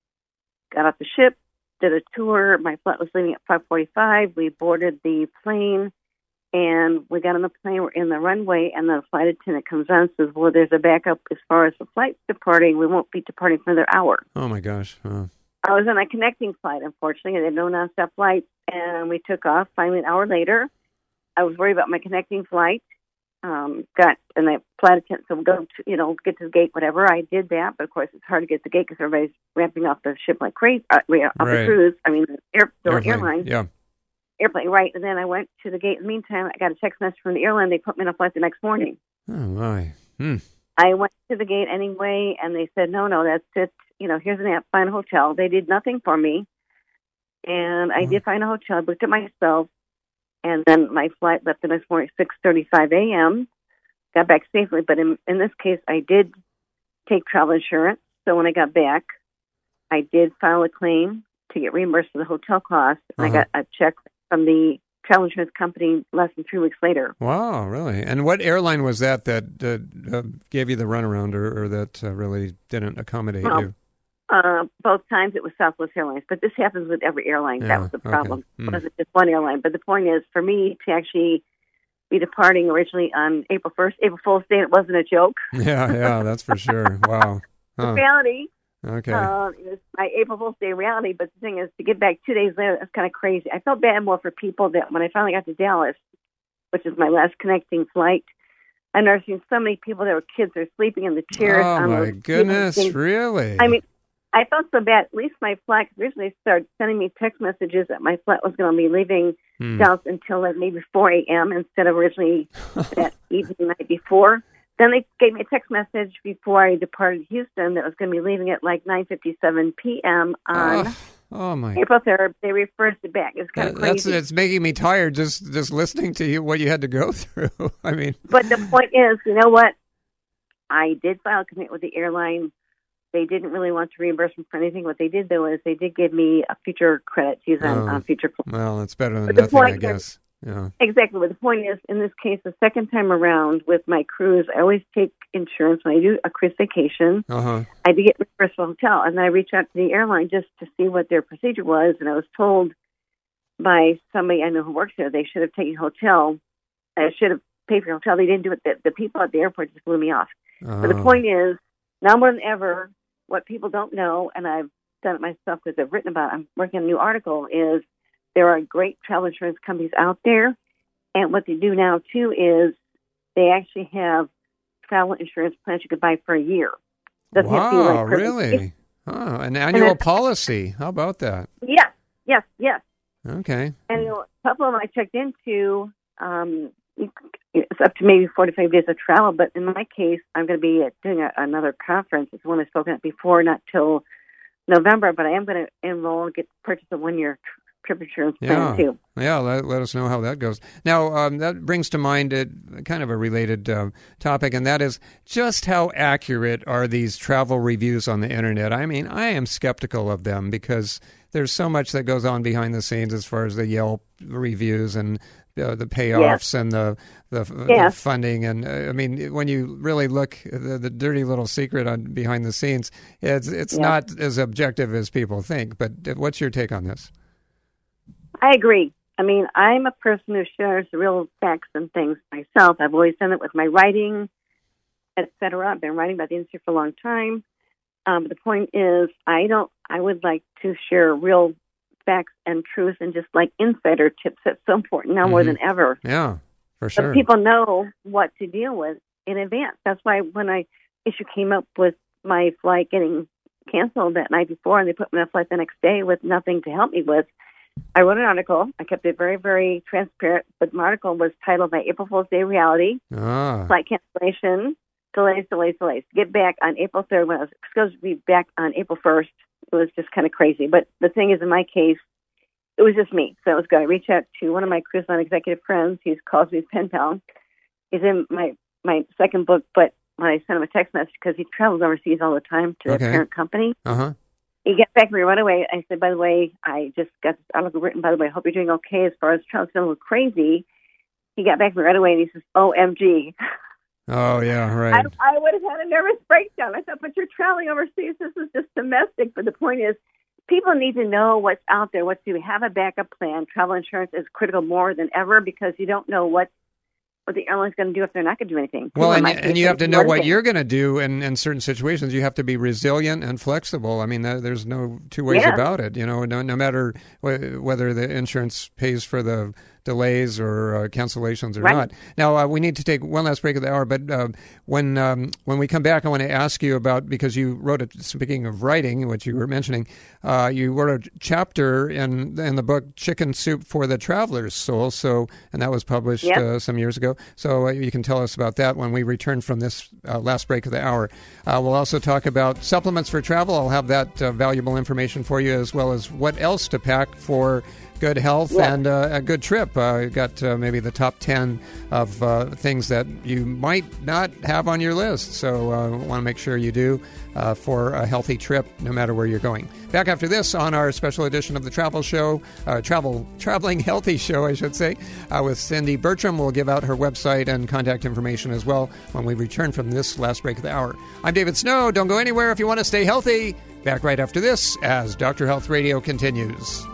Got off the ship, did a tour. My flight was leaving at five forty-five. We boarded the plane, and we got on the plane. We're in the runway, and the flight attendant comes on and says, well, there's a backup as far as the flight's departing. We won't be departing for another hour. Oh, my gosh. Oh. I was on a connecting flight, unfortunately. They had no nonstop flights, and we took off. Finally, an hour later, I was worried about my connecting flight. Um, got and the flight attendant said, "Go, to, you know, get to the gate, whatever." I did that, but of course, it's hard to get to the gate because everybody's ramping off the ship like crazy. Uh, off Right. the cruise, I mean, the air, the Airplane. airline, Yeah. airplane, right? And then I went to the gate. In the meantime, I got a text message from the airline. They put me on a flight the next morning. Oh, my. Hmm. I went to the gate anyway, and they said, no, no, that's it. You know, here's an app, find a hotel. They did nothing for me. And I did find a hotel. I booked it myself. And then my flight left the next morning at six thirty-five a.m., got back safely. But in, in this case, I did take travel insurance. So when I got back, I did file a claim to get reimbursed for the hotel costs. And Uh-huh. I got a check from the travel insurance company less than three weeks later. Wow, really? And what airline was that that uh, uh, gave you the runaround, or, or that uh, really didn't accommodate Well, you? Uh, both times it was Southwest Airlines, but this happens with every airline. Yeah, that was the okay. problem. Hmm. It wasn't just one airline. But the point is, for me to actually be departing originally on April first, April Fool's Day, it wasn't a joke. Yeah, yeah, that's for sure. Wow. The Huh. reality, Okay. uh, it was my April Fool's Day reality. But the thing is, to get back two days later, that's kind of crazy. I felt bad more for people that when I finally got to Dallas, which is my last connecting flight, I noticed so many people that were kids are sleeping in the chairs. Oh, on my those goodness, things. really? I mean, I felt so bad. At least my flight, originally they started sending me text messages that my flight was going to be leaving Hmm. Dallas until like maybe four a.m. instead of originally that evening night before. Then they gave me a text message before I departed Houston that was going to be leaving at like nine fifty-seven p.m. on Oh, oh, my. April third. They reversed it back. It's kind That- of that's crazy. it's making me tired just just listening to you what you had to go through. I mean, But the point is, you know what? I did file a complaint with the airline. They didn't really want to reimburse me for anything. What they did, though, is they did give me a future credit to use on, Oh. on future flights. well, it's better than But the nothing, I point guess. is- Yeah. Exactly. But the point is, in this case, the second time around with my cruise, I always take insurance when I do a cruise vacation. Uh huh. I did get reimbursed for a hotel, and then I reached out to the airline just to see what their procedure was, and I was told by somebody I know who works there they should have taken a hotel. I should have pay for your hotel. They didn't do it. The, the people at the airport just blew me off. Oh. But the point is, now more than ever, what people don't know, and I've done it myself because I've written about it, I'm working on a new article, is there are great travel insurance companies out there. And what they do now, too, is they actually have travel insurance plans you could buy for a year. Doesn't wow, have to be like really? Oh, an annual policy. How about that? Yes, yes, yes. Okay. And you know, a couple of them I checked into, um, it's up to maybe forty-five days of travel, but in my case, I'm going to be doing a, another conference. It's one I've spoken at before, not till November, but I am going to enroll and get purchase a one-year tr- trip insurance plan, yeah. too. Yeah, let, let us know how that goes. Now, um, that brings to mind a, kind of a related uh, topic, and that is just how accurate are these travel reviews on the Internet? I mean, I am skeptical of them because there's so much that goes on behind the scenes as far as the Yelp reviews and uh, the payoffs yes. and the the, yes. the funding. And, uh, I mean, when you really look at the, the dirty little secret on behind the scenes, it's, it's yes. not as objective as people think. But what's your take on this? I agree. I mean, I'm a person who shares the real facts and things myself. I've always done it with my writing, et cetera. I've been writing about the industry for a long time. Um, but the point is, I don't. I would like to share real facts and truth and just like insider tips. That's so important now mm-hmm. more than ever. Yeah, for sure. But people know what to deal with in advance. That's why when I issue came up with my flight getting canceled that night before, and they put me on a flight the next day with nothing to help me with, I wrote an article. I kept it very, very transparent, but my article was titled "My April Fool's Day Reality: ah. Flight Cancellation, Delays, Delays, Delays." To get back on April third, when I was supposed to be back on April first, it was just kind of crazy. But the thing is, in my case, it was just me, so it was good. I reached out to one of my cruise line executive friends. He's calls me his pen pal. He's in my my second book, but when I sent him a text message because he travels overseas all the time to okay. their parent company. Uh huh. He got back to me right away. I said, by the way, I just got this article written. By the way, I hope you're doing okay as far as travel. It's a little crazy. He got back to me right away, and he says, O M G. Oh, yeah, right. I, I would have had a nervous breakdown. I thought, but you're traveling overseas. This is just domestic. But the point is, people need to know what's out there, what to do. Have a backup plan. Travel insurance is critical more than ever because you don't know what what the airline's going to do if they're not going to do anything. Well, and, and you have to know what you're going to do in, in certain situations. You have to be resilient and flexible. I mean, there's no two ways yeah. about it. You know, no, no matter wh- whether the insurance pays for the delays or uh, cancellations or right. not. Now, uh, we need to take one last break of the hour, but uh, when um, when we come back, I want to ask you about, because you wrote, a, speaking of writing, which you were mentioning, uh, you wrote a chapter in in the book Chicken Soup for the Traveler's Soul, so and that was published yep. uh, some years ago. So uh, you can tell us about that when we return from this uh, last break of the hour. Uh, we'll also talk about supplements for travel. I'll have that uh, valuable information for you, as well as what else to pack for good health yeah. and uh, a good trip. Uh, you've got uh, maybe the top ten of uh, things that you might not have on your list. So I uh, want to make sure you do uh, for a healthy trip, no matter where you're going. Back after this on our special edition of the Travel Show, uh, Travel Traveling Healthy Show, I should say, uh, with Cindy Bertram. We'll give out her website and contact information as well when we return from this last break of the hour. I'm David Snow. Don't go anywhere if you want to stay healthy. Back right after this as Doctor Health Radio continues.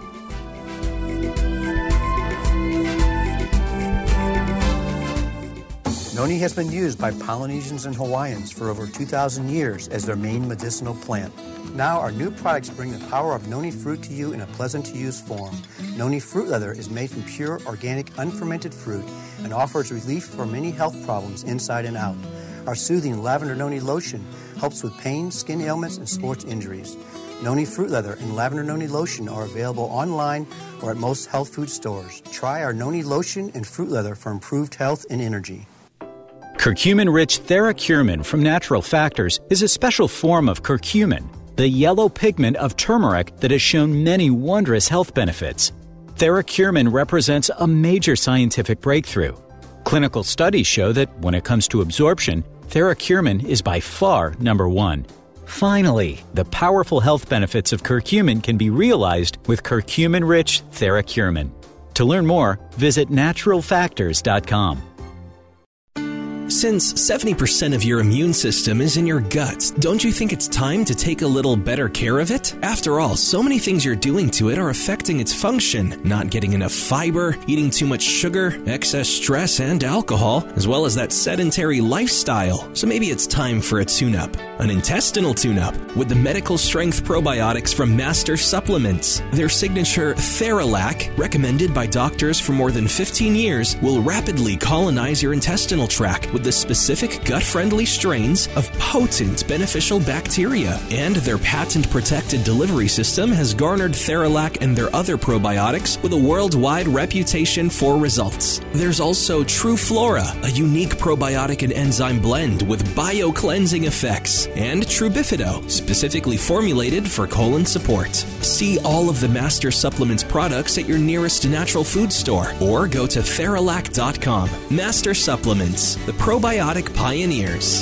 Noni has been used by Polynesians and Hawaiians for over two thousand years as their main medicinal plant. Now our new products bring the power of noni fruit to you in a pleasant-to-use form. Noni fruit leather is made from pure, organic, unfermented fruit and offers relief for many health problems inside and out. Our soothing lavender noni lotion helps with pain, skin ailments, and sports injuries. Noni fruit leather and lavender noni lotion are available online or at most health food stores. Try our noni lotion and fruit leather for improved health and energy. Curcumin-rich TheraCurmin from Natural Factors is a special form of curcumin, the yellow pigment of turmeric that has shown many wondrous health benefits. TheraCurmin represents a major scientific breakthrough. Clinical studies show that when it comes to absorption, TheraCurmin is by far number one. Finally, the powerful health benefits of curcumin can be realized with curcumin-rich TheraCurmin. To learn more, visit natural factors dot com. Since seventy percent of your immune system is in your gut, don't you think it's time to take a little better care of it? After all, so many things you're doing to it are affecting its function. Not getting enough fiber, eating too much sugar, excess stress and alcohol, as well as that sedentary lifestyle. So maybe it's time for a tune-up. An intestinal tune-up with the medical strength probiotics from Master Supplements. Their signature Theralac, recommended by doctors for more than fifteen years, will rapidly colonize your intestinal tract with the specific gut-friendly strains of potent beneficial bacteria. And their patent-protected delivery system has garnered Theralac and their other probiotics with a worldwide reputation for results. There's also True Flora, a unique probiotic and enzyme blend with bio-cleansing effects, and True Bifido, specifically formulated for colon support. See all of the Master Supplements products at your nearest natural food store or go to Theralac dot com. Master Supplements, the probiotic pioneers.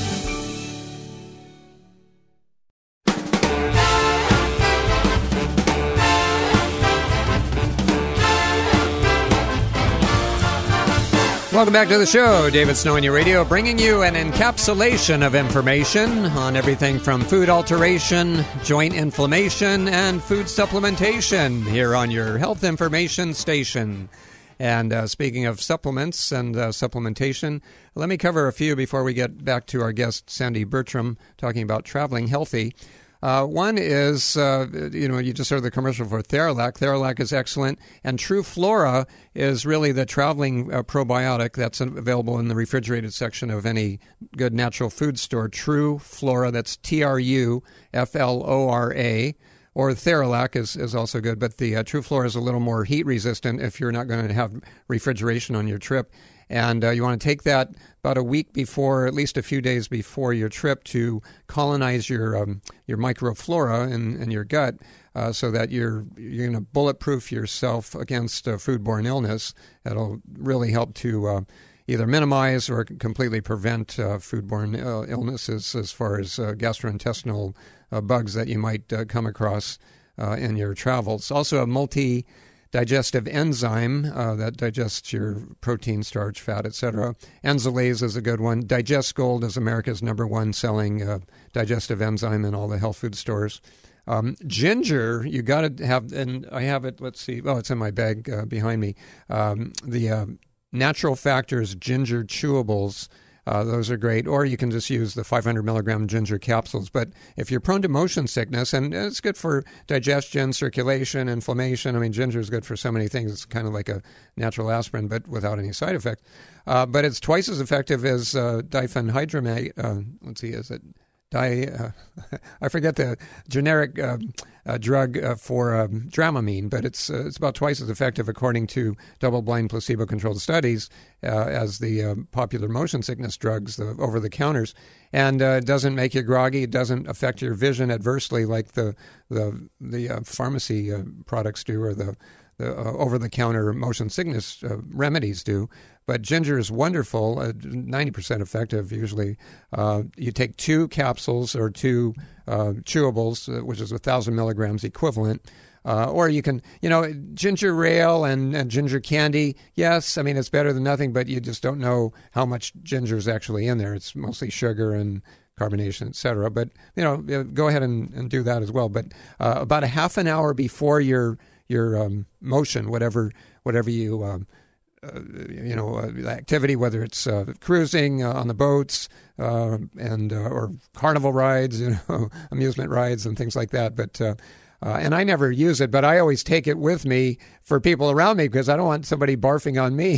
Welcome back to the show. David Snow on your radio, bringing you an encapsulation of information on everything from food alteration, joint inflammation, and food supplementation here on your health information station. And uh, speaking of supplements and uh, supplementation, let me cover a few before we get back to our guest, Sandy Bertram, talking about traveling healthy. Uh, one is, uh, you know, you just heard the commercial for Theralac. Theralac is excellent. And True Flora is really the traveling uh, probiotic that's available in the refrigerated section of any good natural food store. True Flora, that's T R U F L O R A. Or Theralac is, is also good, but the uh, True Flora is a little more heat resistant if you're not going to have refrigeration on your trip. And uh, you want to take that about a week before, at least a few days before your trip, to colonize your um, your microflora in, in your gut, uh, so that you're you're going to bulletproof yourself against uh, foodborne illness. That'll really help to uh, either minimize or completely prevent uh, foodborne uh, illnesses as far as uh, gastrointestinal uh, bugs that you might uh, come across uh, in your travels. Also, a multi digestive enzyme uh, that digests your protein, starch, fat, et cetera. Enzolase is a good one. Digest Gold is America's number one selling uh, digestive enzyme in all the health food stores. Um, ginger, you got to have, and I have it, let's see, oh, it's in my bag uh, behind me. Um, the uh, Natural Factors Ginger Chewables, Uh, those are great. Or you can just use the five hundred milligram ginger capsules. But if you're prone to motion sickness, and it's good for digestion, circulation, inflammation. I mean, ginger is good for so many things. It's kind of like a natural aspirin, but without any side effect. Uh, but it's twice as effective as uh, diphenhydramate. Uh, let's see, is it di? Uh, I forget the generic uh, uh, drug uh, for um, Dramamine, but it's uh, it's about twice as effective according to double-blind placebo-controlled studies uh, as the uh, popular motion sickness drugs, the over-the-counters. And uh, it doesn't make you groggy. It doesn't affect your vision adversely like the the the uh, pharmacy uh, products do, or the the uh, over-the-counter motion sickness uh, remedies do. But ginger is wonderful, uh, ninety percent effective usually. Uh, you take two capsules or two uh, chewables, uh, which is one thousand milligrams equivalent. Uh, or you can, you know, ginger ale and, and ginger candy, yes, I mean, it's better than nothing, but you just don't know how much ginger is actually in there. It's mostly sugar and carbonation, et cetera. But, you know, go ahead and, and do that as well. But uh, about a half an hour before your your um, motion, whatever whatever you... Um, Uh, you know, uh, activity, whether it's uh, cruising uh, on the boats uh, and uh, or carnival rides, you know, amusement rides and things like that. But uh, uh, and I never use it, but I always take it with me for people around me because I don't want somebody barfing on me.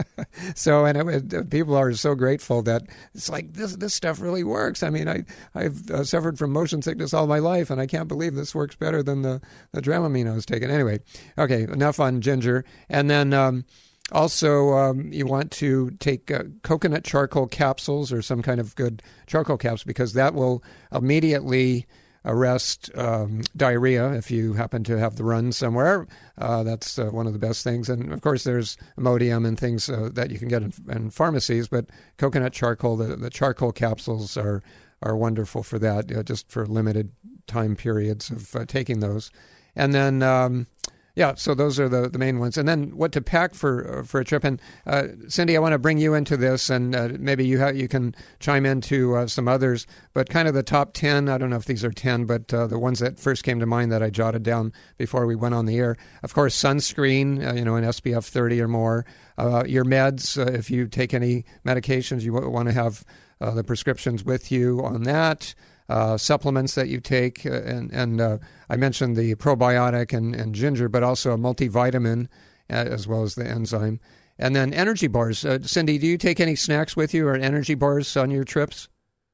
So, and it, it, people are so grateful that it's like this. This stuff really works. I mean, I I've uh, suffered from motion sickness all my life, and I can't believe this works better than the the Dramamine I was taking. Anyway, okay, enough on ginger, and then. Um, Also, um, you want to take uh, coconut charcoal capsules or some kind of good charcoal caps because that will immediately arrest um, diarrhea if you happen to have the runs somewhere. Uh, that's uh, one of the best things. And, of course, there's Imodium and things uh, that you can get in, in pharmacies, but coconut charcoal, the, the charcoal capsules are, are wonderful for that, uh, just for limited time periods of uh, taking those. And then... Um, Yeah, so those are the, the main ones. And then what to pack for for a trip. And uh, Cindy, I want to bring you into this, and uh, maybe you ha- you can chime into uh, some others. But kind of the top ten, I don't know if these are ten, but uh, the ones that first came to mind that I jotted down before we went on the air. Of course, sunscreen, uh, you know, an S P F thirty or more. Uh, your meds, uh, if you take any medications, you w- want to have uh, the prescriptions with you on that. Uh, supplements that you take, uh, and, and uh, I mentioned the probiotic and, and ginger, but also a multivitamin uh, as well as the enzyme. And then energy bars. Uh, Cindy, do you take any snacks with you or energy bars on your trips?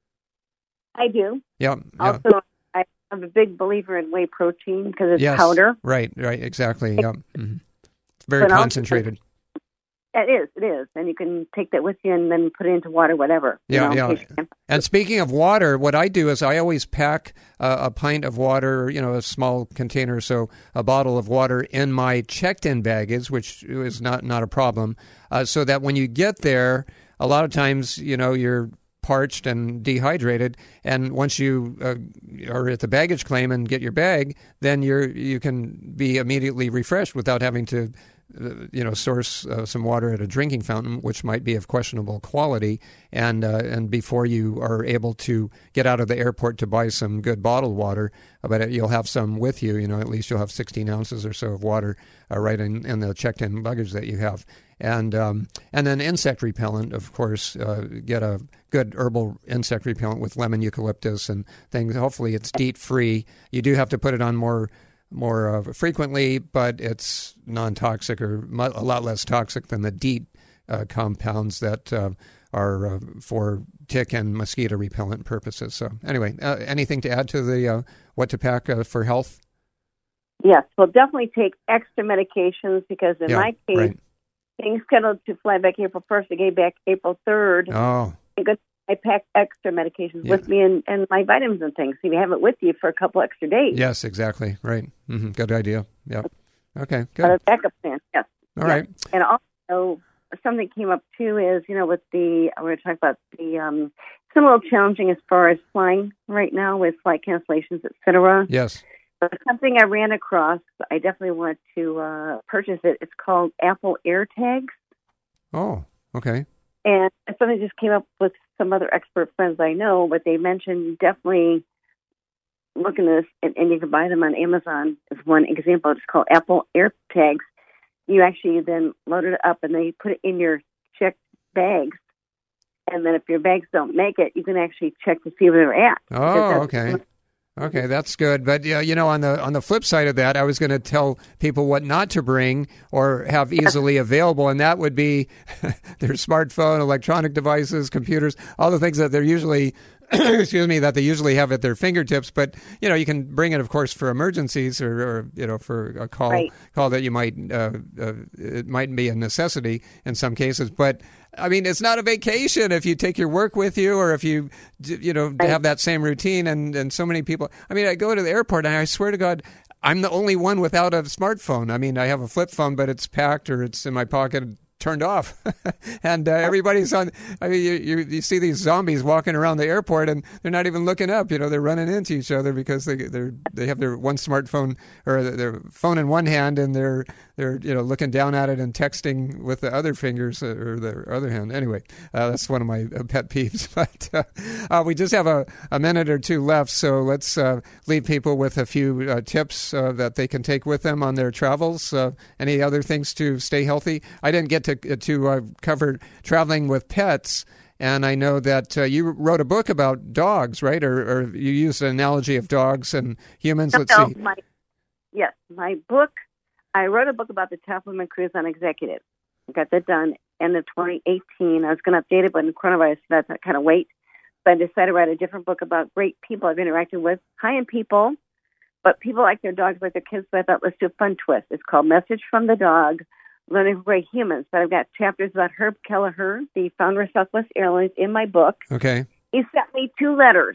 I do. Yeah. Also, yeah. I'm a big believer in whey protein because it's yes, powder. Right, right, exactly. Yeah. Mm-hmm. Very but concentrated. Also, it is, it is. And you can take that with you and then put it into water, whatever. Yeah, you know, yeah. And speaking of water, what I do is I always pack uh, a pint of water, you know, a small container, so a bottle of water in my checked-in baggage, which is not, not a problem, uh, so that when you get there, a lot of times, you know, you're parched and dehydrated, and once you uh, are at the baggage claim and get your bag, then you're you can be immediately refreshed without having to Uh, you know, source uh, some water at a drinking fountain, which might be of questionable quality, and uh, and before you are able to get out of the airport to buy some good bottled water, but you'll have some with you. You know, at least you'll have sixteen ounces or so of water uh, right in, in the checked-in luggage that you have, and um, and then insect repellent, of course. Uh, get a good herbal insect repellent with lemon eucalyptus and things. Hopefully, it's DEET-free. You do have to put it on more. more uh, frequently, but it's non-toxic or mu- a lot less toxic than the DEET uh, compounds that uh, are uh, for tick and mosquito repellent purposes. So anyway, uh, anything to add to the uh, what to pack uh, for health? Yes, well, definitely take extra medications because in yeah, my case, right. being scheduled to fly back April first, I gave back April third. Oh. I pack extra medications yeah. with me and, and my vitamins and things. So you have it with you for a couple extra days. Yes, exactly. Right. Mm-hmm. Good idea. Yeah. Okay, good. But a backup plan, yes. All yes. right. And also, something came up, too, is, you know, with the, we're going to talk about the, um, it's a little challenging as far as flying right now with flight cancellations, et cetera. Yes. But something I ran across, I definitely want to uh, purchase it. It's called Apple AirTags. Oh, okay. And something just came up with some other expert friends I know, but they mentioned definitely look at this, and, and you can buy them on Amazon as one example. It's called Apple AirTags. You actually then load it up, and they put it in your checked bags. And then if your bags don't make it, you can actually check to see where they're at. Oh, okay. Okay, that's good. But yeah, you know, on the on the flip side of that, I was going to tell people what not to bring or have easily available, and that would be their smartphone, electronic devices, computers, all the things that they're usually excuse me, that they usually have at their fingertips. But you know, you can bring it, of course, for emergencies or, or you know, for a call right. call that you might uh, uh, it might be a necessity in some cases, but. I mean, it's not a vacation if you take your work with you or if you, you know, have that same routine. And, and so many people, I mean, I go to the airport and I swear to God, I'm the only one without a smartphone. I mean, I have a flip phone, but it's packed or it's in my pocket turned off. and uh, everybody's on, I mean, you, you you see these zombies walking around the airport and they're not even looking up. You know, they're running into each other because they they're they have their one smartphone or their phone in one hand and they're they're you know looking down at it and texting with the other fingers or their other hand. Anyway, uh, that's one of my pet peeves. But uh, uh, we just have a, a minute or two left, so let's uh, leave people with a few uh, tips uh, that they can take with them on their travels. Uh, any other things to stay healthy? I didn't get to to uh, cover traveling with pets. And I know that uh, you wrote a book about dogs, right? Or, or you used an analogy of dogs and humans. No, Let's no, see. My, yes, my book, I wrote a book about the Top Women Cruise on Executive. I got that done end of twenty eighteen. I was going to update it, but in coronavirus, that's not kind of wait. So I decided to write a different book about great people I've interacted with, high-end people, but people like their dogs, like their kids. So I thought, let's do a fun twist. It's called Message from the Dog, Learning from Great Humans. But I've got chapters about Herb Kelleher, the founder of Southwest Airlines, in my book. Okay. He sent me two letters.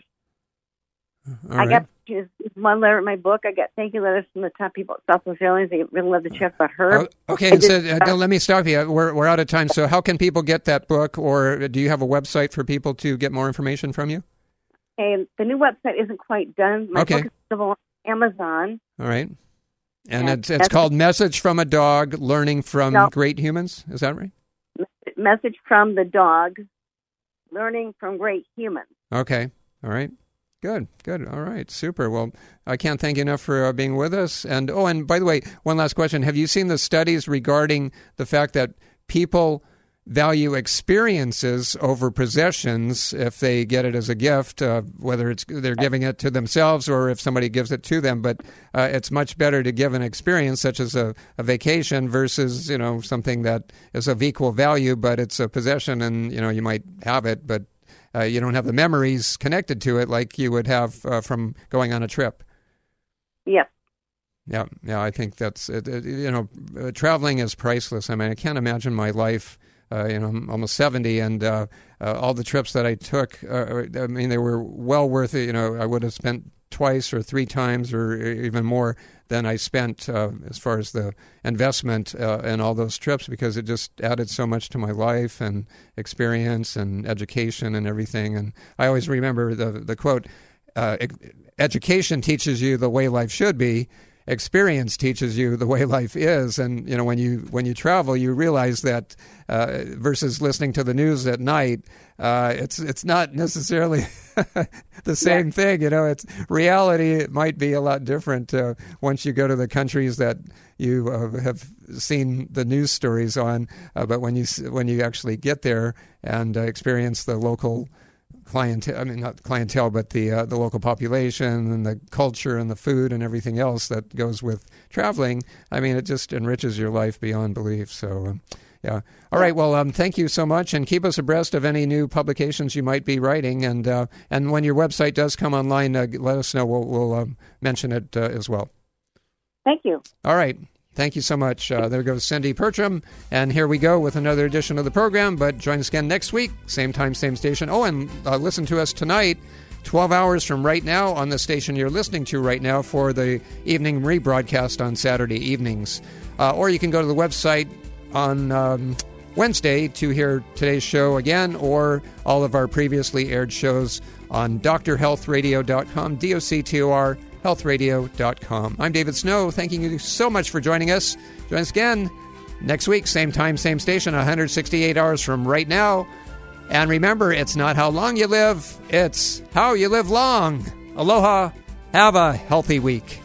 All I right. got just one letter in my book. I got thank you letters from the top people at Southwest Airlines. They really love the chat about Herb. Oh, okay, and so, uh, let me stop you. We're, we're out of time. So how can people get that book, or do you have a website for people to get more information from you? And the new website isn't quite done. My Okay. book is available on Amazon. All right. And Yeah, it's, it's that's- called Message from a Dog, Learning from No. Great Humans. Is that right? Message from the Dog, Learning from Great Humans. Okay. All right. Good. Good. All right. Super. Well, I can't thank you enough for uh, being with us. And, oh, and by the way, one last question. Have you seen the studies regarding the fact that people value experiences over possessions if they get it as a gift, uh, whether it's they're giving it to themselves or if somebody gives it to them. But uh, it's much better to give an experience such as a, a vacation versus, you know, something that is of equal value, but it's a possession and, you know, you might have it, but uh, you don't have the memories connected to it like you would have uh, from going on a trip. Yes. Yeah, yeah, I think that's, it, it, you know, uh, traveling is priceless. I mean, I can't imagine my life. Uh, you know, I'm almost seventy, and uh, uh, all the trips that I took, uh, I mean, they were well worth it. You know, I would have spent twice or three times or even more than I spent uh, as far as the investment uh, in all those trips, because it just added so much to my life and experience and education and everything. And I always remember the, the quote, uh, education teaches you the way life should be. Experience teaches you the way life is. And, you know, when you when you travel, you realize that uh, versus listening to the news at night, uh, it's it's not necessarily the same yeah. thing. You know, it's reality. It might be a lot different uh, once you go to the countries that you uh, have seen the news stories on. Uh, but when you when you actually get there and uh, experience the local clientele, I mean, not clientele, but the uh, the local population and the culture and the food and everything else that goes with traveling, I mean, it just enriches your life beyond belief. So, um, yeah. All right. Well, um, thank you so much, and keep us abreast of any new publications you might be writing. And uh, and when your website does come online, uh, let us know. We'll, we'll um, mention it uh, as well. Thank you. All right. Thank you so much. Uh, there goes Cindy Pertram. And here we go with another edition of the program. But join us again next week, same time, same station. Oh, and uh, listen to us tonight, twelve hours from right now on the station you're listening to right now for the evening rebroadcast on Saturday evenings. Uh, or you can go to the website on um, Wednesday to hear today's show again, or all of our previously aired shows on D R health radio dot com, D O C T O R health radio dot com. I'm David Snow, thanking you so much for joining us. Join us again next week, same time, same station, one hundred sixty-eight hours from right now. And remember, it's not how long you live, it's how you live long. Aloha. Have a healthy week.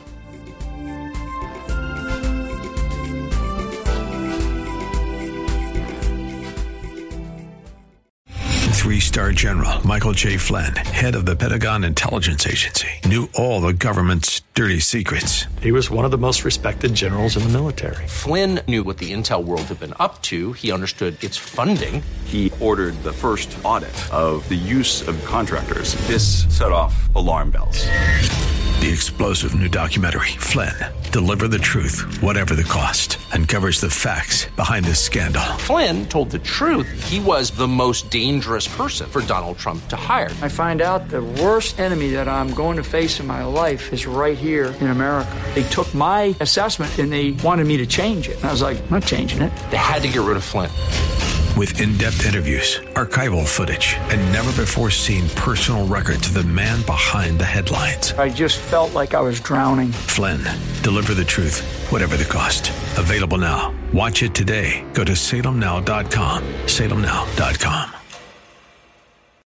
Three-star General Michael J. Flynn, head of the Pentagon Intelligence Agency, knew all the government's dirty secrets. He was one of the most respected generals in the military. Flynn knew what the intel world had been up to. He understood its funding. He ordered the first audit of the use of contractors. This set off alarm bells. The explosive new documentary, Flynn, Deliver the Truth, Whatever the Cost, uncovers the facts behind this scandal. Flynn told the truth. He was the most dangerous person for Donald Trump to hire. I find out the worst enemy that I'm going to face in my life is right here in America. They took my assessment and they wanted me to change it. And I was like, I'm not changing it. They had to get rid of Flynn. With in-depth interviews, archival footage, and never-before-seen personal records of the man behind the headlines. I just felt like I was drowning. Flynn, Deliver the Truth, Whatever the Cost. Available now. Watch it today. Go to salem now dot com. salem now dot com.